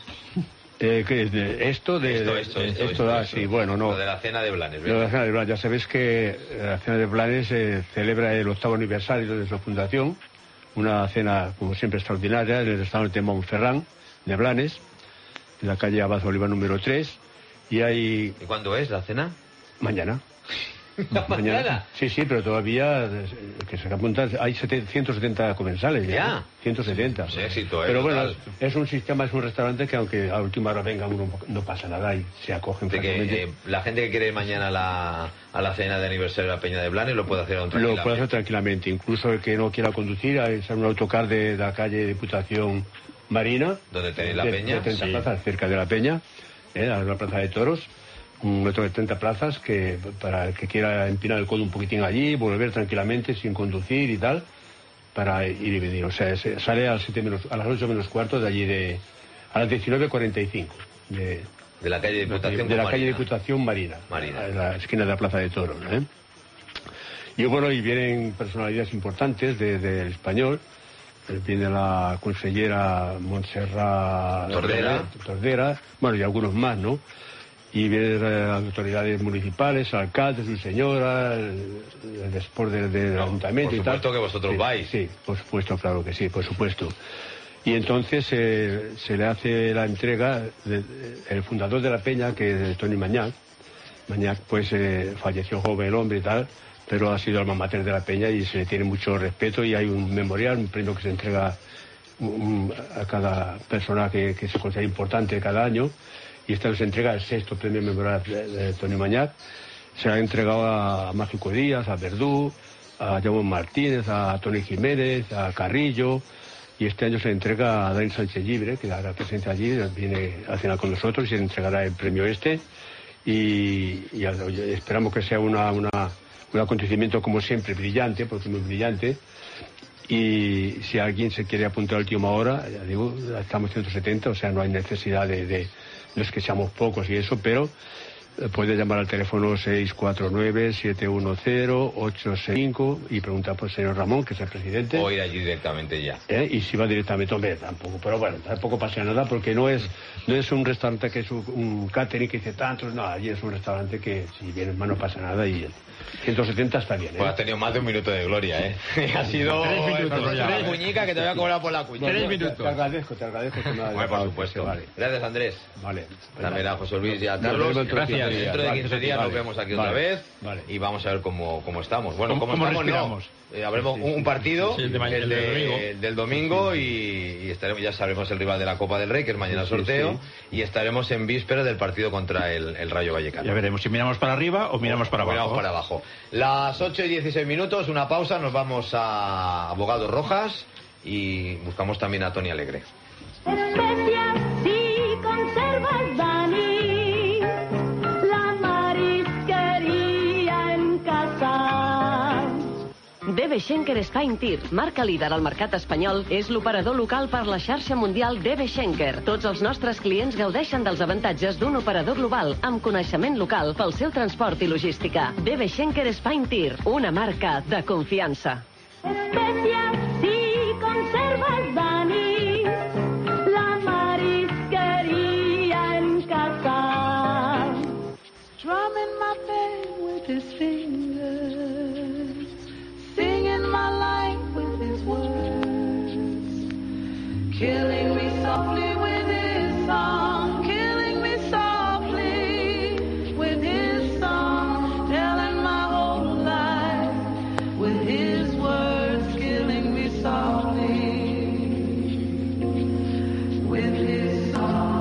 Eh, ¿qué es de- esto de Esto, de- esto, esto, esto, ah, esto. sí, bueno, no. Lo de la cena de Blanes. Lo de venga. la Cena de Blanes, ya sabéis que eh, la Cena de Blanes eh, celebra el octavo aniversario de su fundación, una cena, como siempre, extraordinaria en el restaurante Montferrán de Blanes, en la calle Abad Oliva número tres, y hay... ¿Y cuándo es la cena? Mañana. ¿Mañana? Sí, sí, pero todavía, eh, que se apunta, hay sete- ciento setenta comensales. ¿Ya? ciento setenta. Un éxito, ¿eh? Pero bueno, Total. es un sistema, es un restaurante que aunque a última hora venga uno, no pasa nada y se acogen De fácilmente. que eh, la gente que quiere ir mañana a la, a la cena de aniversario de la Peña de Blanes lo puede hacer aún Lo tranquilamente. puede hacer tranquilamente. Incluso el que no quiera conducir, hay un autocar de, de la calle Diputación Marina. ¿Dónde tenéis la de- peña? De treinta Sí. plazas, cerca de la peña, eh, a la plaza de toros. Un metro de treinta plazas que para el que quiera empinar el codo un poquitín allí, volver tranquilamente sin conducir y tal, para ir y venir. O sea, se- sale a las, siete menos, a las ocho menos cuarto de allí de... a las diecinueve cuarenta y cinco. De, De la calle Diputación de la con calle Marina. Diputación Marina, Marina. en la esquina de la Plaza de Toros. ¿eh? Y bueno, y vienen personalidades importantes de- del español. Eh, Viene la consellera Montserrat Tordera. Tordera, bueno, y algunos más, ¿no? Y vienen eh, las autoridades municipales, alcaldes, su señora, el, el después del del No, ayuntamiento por y tal. supuesto que vosotros Sí, vais. Sí, por supuesto, claro que sí, por supuesto. Y entonces eh, se le hace la entrega, de- de- el fundador de la peña, que es Tony Mañac. Mañac pues eh, falleció joven el hombre y tal, pero ha sido alma mater de la peña y se le tiene mucho respeto y hay un memorial, un premio que se entrega un- a cada persona que, que se considera importante cada año, y este se entrega el sexto premio memorial de, de Tony Mañac. Se ha entregado a Mágico Díaz, a Verdú, a Jaume Martínez, a Tony Jiménez, a Carrillo, y este año se entrega a Daniel Sánchez Libre, que hará presencia allí, viene a cenar con nosotros y se entregará el premio este, y, y a- oye, esperamos que sea una, una, un acontecimiento como siempre brillante, porque es muy brillante. Y si alguien se quiere apuntar a última hora, ya digo, estamos ciento setenta, o sea, no hay necesidad de, de no es que seamos pocos y eso, pero eh, puede llamar al teléfono seis cuatro nueve, siete uno cero, ocho seis cinco y preguntar por el señor Ramón, que es el presidente. O ir allí directamente ya. ¿Eh? Y si va directamente, hombre, tampoco, pero bueno, tampoco pasa nada porque no es no es un restaurante que es un, un catering que dice tantos, no, allí es un restaurante que si vienes más no pasa nada y el ciento setenta está bien, ¿eh? Pues has tenido más de un minuto de gloria, ¿eh? Ha sido Tres minutos, una ya. cuñica que te voy a cobrar por la cuña. Bueno, te- Te agradezco, te agradezco que me hayas Bueno, por dejado, supuesto. vale. Gracias, Andrés. Vale. También a José Luis y a Nos Carlos. vemos otro día. días. Dentro de vale, quince días vale, nos vemos aquí vale, otra vez vale. y vamos a ver cómo, cómo estamos. Bueno, ¿Cómo, cómo, cómo estamos respiramos? no. Eh, habremos un, un partido, Sí, el de ma- el, el de- del domingo. el del domingo, y, y estaremos, ya sabremos el rival de la Copa del Rey, que es mañana Sí, sí, sorteo, sí. y estaremos en víspera del partido contra el, el Rayo Vallecano. Ya veremos si miramos para arriba o miramos para abajo. Miramos para abajo. Las ocho y dieciséis minutos, una pausa, nos vamos a Abogados Rojas y buscamos también a Tony Alegre. Especias y conservas, Dani, la marisquería en casa. D B Schenker Spain Tir, marca líder al mercat espanyol, és l'operador local per la xarxa mundial D B Schenker. Tots els nostres clients gaudeixen dels avantatges d'un operador global amb coneixement local pel seu transport i logística. D B Schenker Spain Tir, una marca de confiança. Especias y conservas, Dani, la marisquería en casa. Drumming my bed with his fingers, singing my life with his words, killing me softly with his song, killing me softly with his song, telling my whole life with his words, killing me softly with his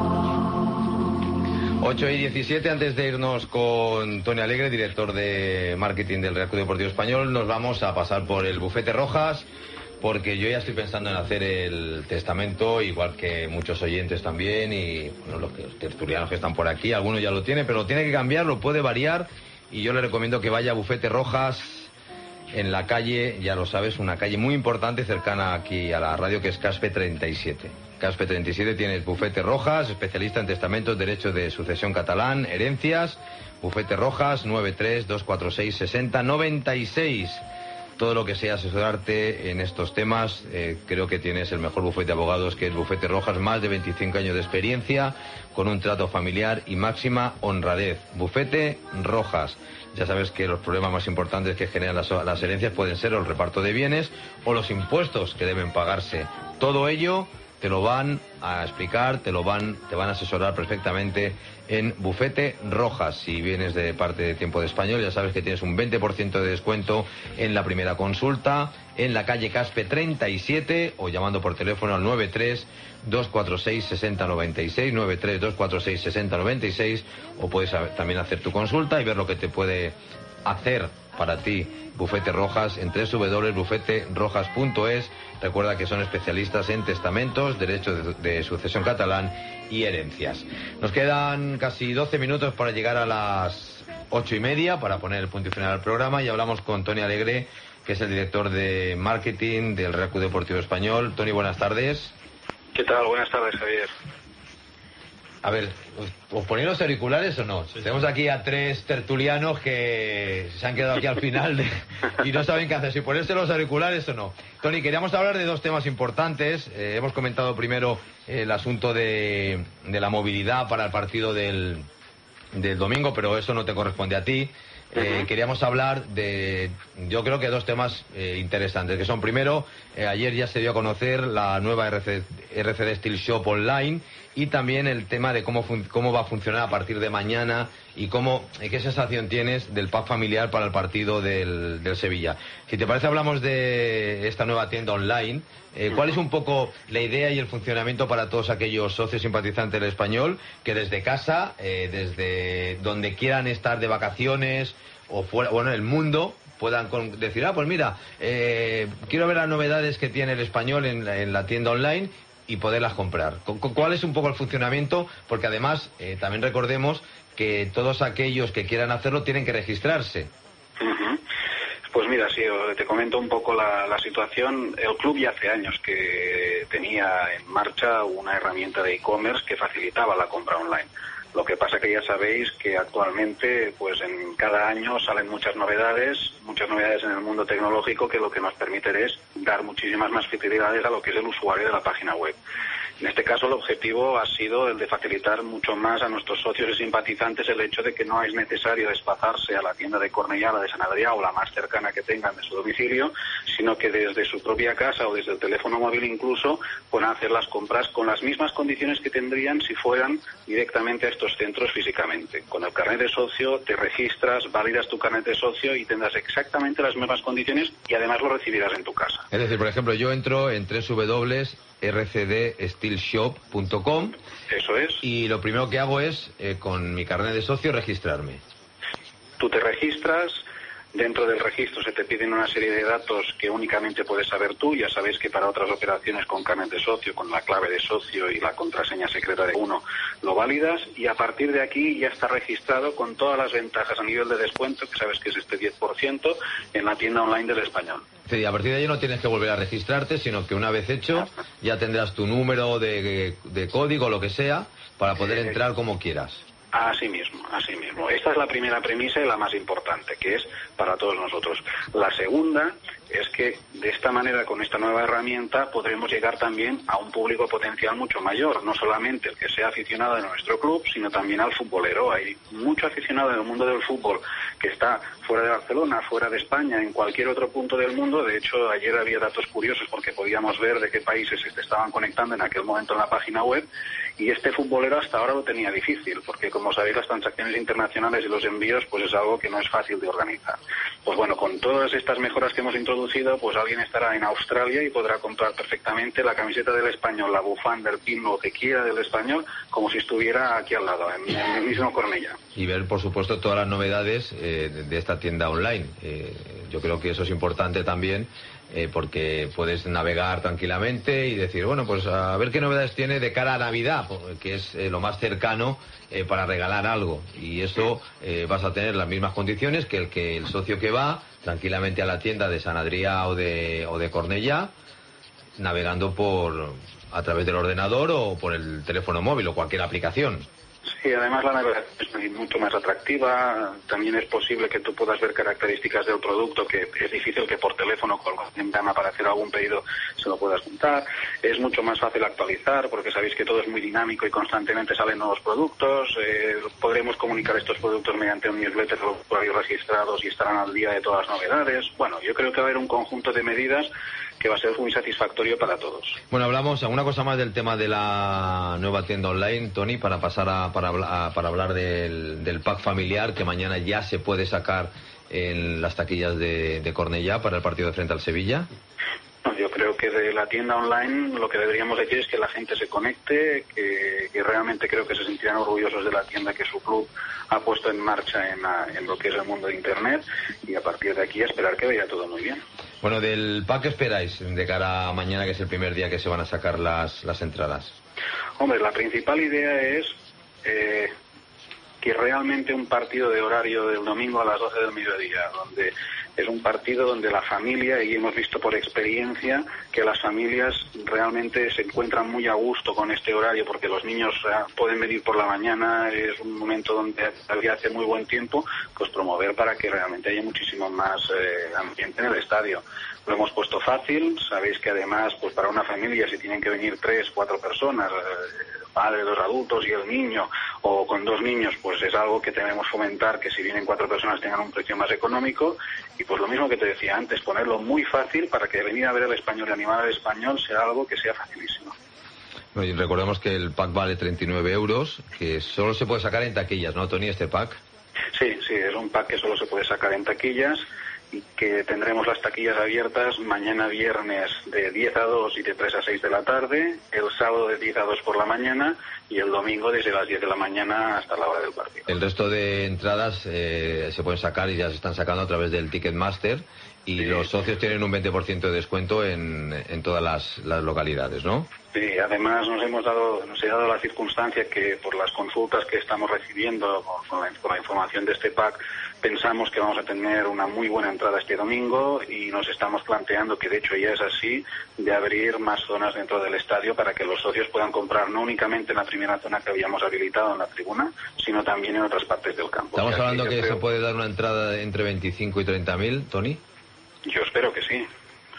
song. ocho y diecisiete, antes de irnos con Tony Alegre, director de marketing del Real Club Deportivo Español, nos vamos a pasar por el Bufete Rojas, porque yo ya estoy pensando en hacer el testamento, igual que muchos oyentes también, y bueno, los, que- los tertulianos que están por aquí, algunos ya lo tienen, pero lo tiene que cambiar, lo puede variar, y yo le recomiendo que vaya a Bufete Rojas en la calle, ya lo sabes, una calle muy importante cercana aquí a la radio, que es Caspe treinta y siete. Caspe treinta y siete tiene Bufete Rojas, especialista en testamentos, derecho de sucesión catalán, herencias. Bufete Rojas, nueve tres dos cuatro seis sesenta noventa y seis. Todo lo que sea asesorarte en estos temas, eh, creo que tienes el mejor bufete de abogados, que es Bufete Rojas, más de veinticinco años de experiencia, con un trato familiar y máxima honradez. Bufete Rojas. Ya sabes que los problemas más importantes que generan las, las herencias pueden ser el reparto de bienes o los impuestos que deben pagarse. Todo ello te lo van a explicar, te lo van, te van a asesorar perfectamente en Bufete Rojas. Si vienes de parte de Tiempo de Español, ya sabes que tienes un veinte por ciento de descuento en la primera consulta, en la calle Caspe treinta y siete, o llamando por teléfono al nueve tres dos cuatro seis sesenta noventa y seis, nueve tres dos cuatro seis sesenta noventa y seis, o puedes a- también hacer tu consulta y ver lo que te puede hacer para ti Bufete Rojas en doble u doble u doble u punto bufete rojas punto es. Recuerda que son especialistas en testamentos, derecho de, de sucesión catalán y herencias. Nos quedan casi doce minutos para llegar a las ocho y media, para poner el punto y final al programa, y hablamos con Tony Alegre, que es el director de marketing del Real Club Deportivo Español. Tony, buenas tardes. ¿Qué tal? Buenas tardes, Javier. A ver, ¿os, os ponéis los auriculares o no? Tenemos aquí a tres tertulianos que se han quedado aquí al final de- y no saben qué hacer, si ponerse los auriculares o no. Tony, queríamos hablar de dos temas importantes. Eh, hemos comentado primero el asunto de, de la movilidad para el partido del, del domingo, pero eso no te corresponde a ti. Eh, queríamos hablar de, yo creo que dos temas eh, interesantes, que son, primero, eh, ayer ya se dio a conocer la nueva R C, R C D Steel Shop Online, y también el tema de cómo, fun- cómo va a funcionar a partir de mañana y cómo, eh, qué sensación tienes del pack familiar para el partido del, del Sevilla. Si te parece, hablamos de esta nueva tienda online. Eh, ¿Cuál es un poco la idea y el funcionamiento para todos aquellos socios simpatizantes del Español que desde casa, eh, desde donde quieran estar de vacaciones o fuera, bueno, en el mundo, puedan con- decir, ah, pues mira, eh, quiero ver las novedades que tiene el Español en la, en la tienda online y poderlas comprar? ¿Cu- cu- ¿Cuál es un poco el funcionamiento? Porque además, eh, también recordemos que todos aquellos que quieran hacerlo tienen que registrarse. Ujú. Pues mira, sí, os- te comento un poco la, la situación. El club ya hace años que tenía en marcha una herramienta de e-commerce que facilitaba la compra online. Lo que pasa que ya sabéis que actualmente, pues en cada año salen muchas novedades, muchas novedades en el mundo tecnológico, que lo que nos permiten es dar muchísimas más facilidades a lo que es el usuario de la página web. En este caso el objetivo ha sido el de facilitar mucho más a nuestros socios y simpatizantes el hecho de que no es necesario desplazarse a la tienda de Cornellá, la de Sant Adrià o la más cercana que tengan de su domicilio, sino que desde su propia casa o desde el teléfono móvil incluso puedan hacer las compras con las mismas condiciones que tendrían si fueran directamente a estos centros físicamente. Con el carnet de socio te registras, validas tu carnet de socio y tendrás exactamente las mismas condiciones y además lo recibirás en tu casa. Es decir, por ejemplo, yo entro en doble u doble u doble u punto r c d steel shop punto com. Eso es. Y lo primero que hago es, eh, con mi carnet de socio, registrarme. Tú te registras. Dentro del registro se te piden una serie de datos que únicamente puedes saber tú. Ya sabéis que para otras operaciones con carnet de socio, con la clave de socio y la contraseña secreta de uno, lo validas y a partir de aquí ya está registrado con todas las ventajas a nivel de descuento, que sabes que es este diez por ciento, en la tienda online del Español. Sí, a partir de ahí no tienes que volver a registrarte, sino que una vez hecho ya tendrás tu número de, de código, lo que sea, para poder entrar como quieras. Así mismo, así mismo. Esta es la primera premisa y la más importante, que es para todos nosotros. La segunda es que de esta manera, con esta nueva herramienta, podremos llegar también a un público potencial mucho mayor, no solamente el que sea aficionado de nuestro club, sino también al futbolero. Hay mucho aficionado en el mundo del fútbol que está fuera de Barcelona, fuera de España, en cualquier otro punto del mundo. De hecho, ayer había datos curiosos porque podíamos ver de qué países se estaban conectando en aquel momento en la página web, y este futbolero hasta ahora lo tenía difícil, porque como sabéis las transacciones internacionales y los envíos pues es algo que no es fácil de organizar. Pues bueno, con todas estas mejoras que hemos introducido, pues alguien estará en Australia y podrá comprar perfectamente la camiseta del Español, la bufanda, el pin, lo que quiera del Español, como si estuviera aquí al lado, en, en el mismo Cornellá. Y ver, por supuesto, todas las novedades eh, de, de esta tienda online. Eh, yo creo que eso es importante también, eh, porque puedes navegar tranquilamente y decir, bueno, pues a ver qué novedades tiene de cara a Navidad, que es eh, lo más cercano eh, para regalar algo. Y eso eh, vas a tener las mismas condiciones que el que el socio que va tranquilamente a la tienda de Sant Adrià o de, o de Cornellá, navegando por a través del ordenador o por el teléfono móvil o cualquier aplicación. Sí, además la navegación es mucho más atractiva. También es posible que tú puedas ver características del producto que es difícil que por teléfono colgando en gama para hacer algún pedido se lo puedas juntar. Es mucho más fácil actualizar porque sabéis que todo es muy dinámico y constantemente salen nuevos productos. Eh, podremos comunicar estos productos mediante un newsletter por ahí registrados y estarán al día de todas las novedades. Bueno, yo creo que va a haber un conjunto de medidas que va a ser muy satisfactorio para todos. Bueno, hablamos alguna cosa más del tema de la nueva tienda online, Tony, para pasar a para, a, para hablar del, del pack familiar que mañana ya se puede sacar en las taquillas de, de Cornellá para el partido de frente al Sevilla. Yo creo que de la tienda online lo que deberíamos decir es que la gente se conecte, que, que realmente creo que se sentirán orgullosos de la tienda que su club ha puesto en marcha en, la, en lo que es el mundo de Internet, y a partir de aquí esperar que vaya todo muy bien. Bueno, del pack, ¿qué esperáis de cara a mañana, que es el primer día que se van a sacar las, las entradas? Hombre, la principal idea es eh, que realmente un partido de horario del domingo a las doce del mediodía, donde es un partido donde la familia, y hemos visto por experiencia que las familias realmente se encuentran muy a gusto con este horario, porque los niños pueden venir por la mañana, es un momento donde hace muy buen tiempo, pues promover para que realmente haya muchísimo más eh, ambiente en el estadio. Lo hemos puesto fácil, sabéis que además pues para una familia si tienen que venir tres, cuatro personas, eh, padre, dos adultos y el niño, o con dos niños, pues es algo que debemos fomentar, que si vienen cuatro personas tengan un precio más económico. Y pues lo mismo que te decía antes, ponerlo muy fácil para que venir a ver al Español y animar al Español sea algo que sea facilísimo. Bueno, y recordemos que el pack vale treinta y nueve euros, que solo se puede sacar en taquillas, ¿no, Tony, este pack? Sí, sí, es un pack que solo se puede sacar en taquillas, y que tendremos las taquillas abiertas mañana viernes de diez a dos y de tres a seis de la tarde, el sábado de diez a dos por la mañana y el domingo desde las diez de la mañana hasta la hora del partido. El resto de entradas eh, se pueden sacar y ya se están sacando a través del Ticketmaster, y sí, los socios tienen un veinte por ciento de descuento en, en todas las, las localidades, ¿no? Sí, además nos hemos dado, nos he dado la circunstancia que por las consultas que estamos recibiendo con la, con la información de este pack, pensamos que vamos a tener una muy buena entrada este domingo, y nos estamos planteando, que de hecho ya es así, de abrir más zonas dentro del estadio para que los socios puedan comprar no únicamente en la primera zona que habíamos habilitado en la tribuna, sino también en otras partes del campo. ¿Estamos o sea, hablando que, que creo... se puede dar una entrada entre veinticinco y treinta mil, Tony? Yo espero que sí.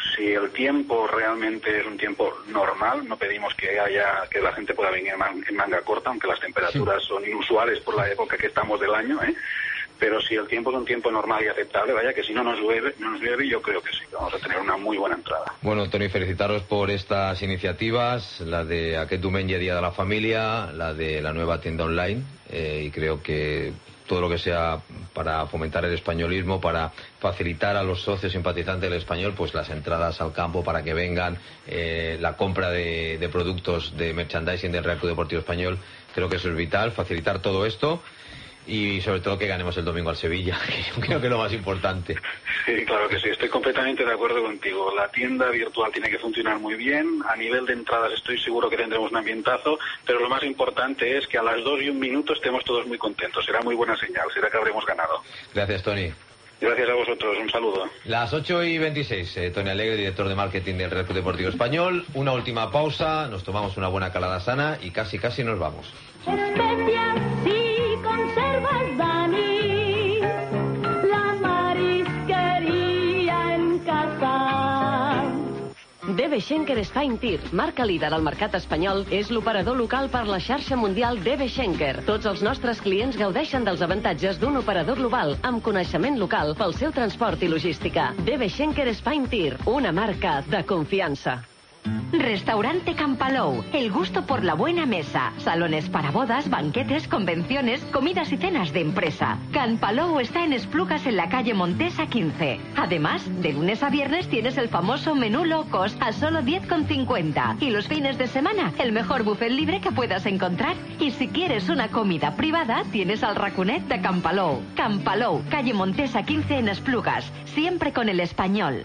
si el tiempo realmente es un tiempo normal, no pedimos que haya que la gente pueda venir en manga corta, aunque las temperaturas son inusuales por la época que estamos del año, ¿eh? Pero si el tiempo es un tiempo normal y aceptable, vaya que si no nos llueve, no nos llueve, yo creo que sí, que vamos a tener una muy buena entrada. Bueno, Toni, felicitaros por estas iniciativas, la de Aquest Diumenge, Día de la Familia, la de la nueva tienda online, eh, y creo que todo lo que sea para fomentar el españolismo, para facilitar a los socios simpatizantes del español, pues las entradas al campo para que vengan, eh, la compra de, de productos de merchandising del Real Club Deportivo Español, creo que eso es vital, facilitar todo esto. Y sobre todo que ganemos el domingo al Sevilla, que yo creo que es lo más importante. Sí, claro que sí, estoy completamente de acuerdo contigo. La tienda virtual tiene que funcionar muy bien. A nivel de entradas estoy seguro que tendremos un ambientazo, pero lo más importante es que a las dos y un minuto estemos todos muy contentos. Será muy buena señal, será que habremos ganado. Gracias, Toni. Gracias a vosotros, un saludo. Las ocho y veintiséis, eh, Toni Alegre, director de marketing del Real Club Deportivo Español. Una última pausa, nos tomamos una buena calada sana y casi casi nos vamos. Especias y conservas Dani, la marisquería en casa. D B Schenker Spain Tir, marca líder al mercat espanyol, és l'operador local per la xarxa mundial D B Schenker. Tots els nostres clients gaudeixen dels avantatges d'un operador global amb coneixement local pel seu transport i logística. D B Schenker Spain Tir, una marca de confiança. Restaurante Campalou, el gusto por la buena mesa. Salones para bodas, banquetes, convenciones, comidas y cenas de empresa. Campalou está en Esplugas, en la calle Montesa quince. Además, de lunes a viernes tienes el famoso menú low cost a solo diez con cincuenta. Y los fines de semana, el mejor buffet libre que puedas encontrar. Y si quieres una comida privada, tienes al raconet de Campalou. Campalou, calle Montesa quince en Esplugas. Siempre con el español.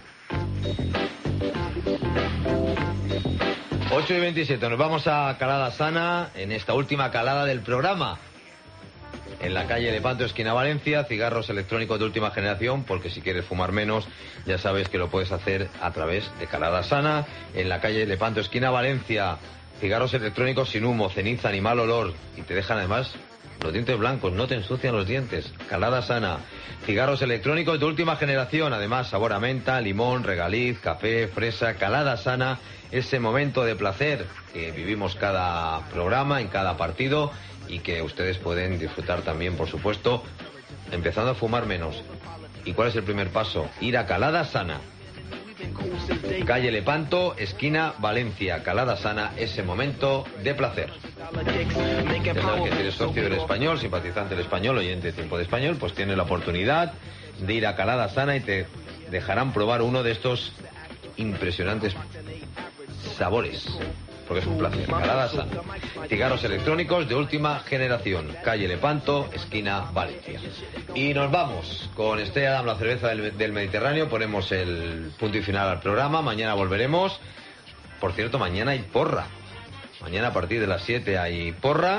ocho y veintisiete, nos vamos a Calada Sana en esta última calada del programa. En la calle Lepanto, esquina Valencia, cigarros electrónicos de última generación, porque si quieres fumar menos, ya sabes que lo puedes hacer a través de Calada Sana. En la calle Lepanto, esquina Valencia, cigarros electrónicos sin humo, ceniza ni mal olor, y te dejan además los dientes blancos, no te ensucian los dientes. Calada Sana, cigarros electrónicos de última generación, además sabor a menta, limón, regaliz, café, fresa. Calada Sana, ese momento de placer que vivimos cada programa, en cada partido, y que ustedes pueden disfrutar también, por supuesto, empezando a fumar menos. ¿Y cuál es el primer paso? Ir a Calada Sana, calle Lepanto, esquina Valencia. Calada Sana, ese momento de placer. Ya sabes que si eres socio del Español, simpatizante del Español, oyente de Tiempo de Español, pues tienes la oportunidad de ir a Calada Sana y te dejarán probar uno de estos impresionantes sabores, porque es un placer. Calada Sana, cigarros electrónicos de última generación, calle Lepanto, esquina Valencia. Y nos vamos con Estrella Damm, la cerveza del, del Mediterráneo. Ponemos el punto y final al programa. Mañana volveremos. Por cierto, mañana hay porra. Mañana a partir de las siete hay porra.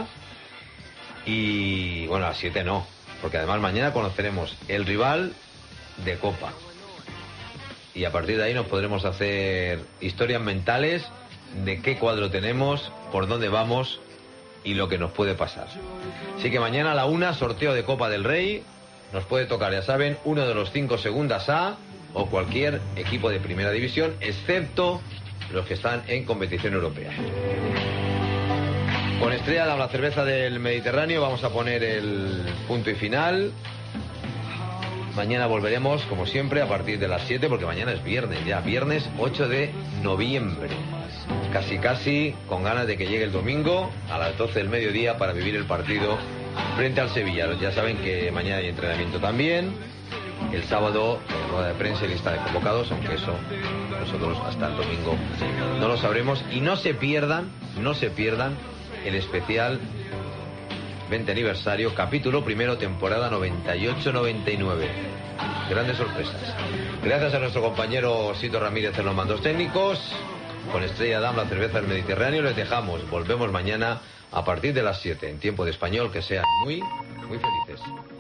Y bueno, a las siete no, porque además mañana conoceremos el rival de Copa. Y a partir de ahí nos podremos hacer historias mentales de qué cuadro tenemos, por dónde vamos y lo que nos puede pasar. Así que mañana a la una, sorteo de Copa del Rey. Nos puede tocar, ya saben, uno de los cinco segundas A o cualquier equipo de primera división, excepto los que están en competición europea. Con Estrella Damm, la cerveza del Mediterráneo, vamos a poner el punto y final. Mañana volveremos, como siempre, a partir de las siete, porque mañana es viernes, ya viernes ocho de noviembre. Casi casi con ganas de que llegue el domingo a las doce del mediodía para vivir el partido frente al Sevilla. Ya saben que mañana hay entrenamiento también. El sábado, eh, rueda de prensa y lista de convocados, aunque eso nosotros hasta el domingo no lo sabremos. Y no se pierdan, no se pierdan el especial veinte aniversario, capítulo primero, temporada noventa y ocho noventa y nueve. Grandes sorpresas. Gracias a nuestro compañero Sito Ramírez en los mandos técnicos. Con Estrella Damm, la cerveza del Mediterráneo, les dejamos. Volvemos mañana a partir de las siete en Tiempo de Español. Que sean muy, muy felices.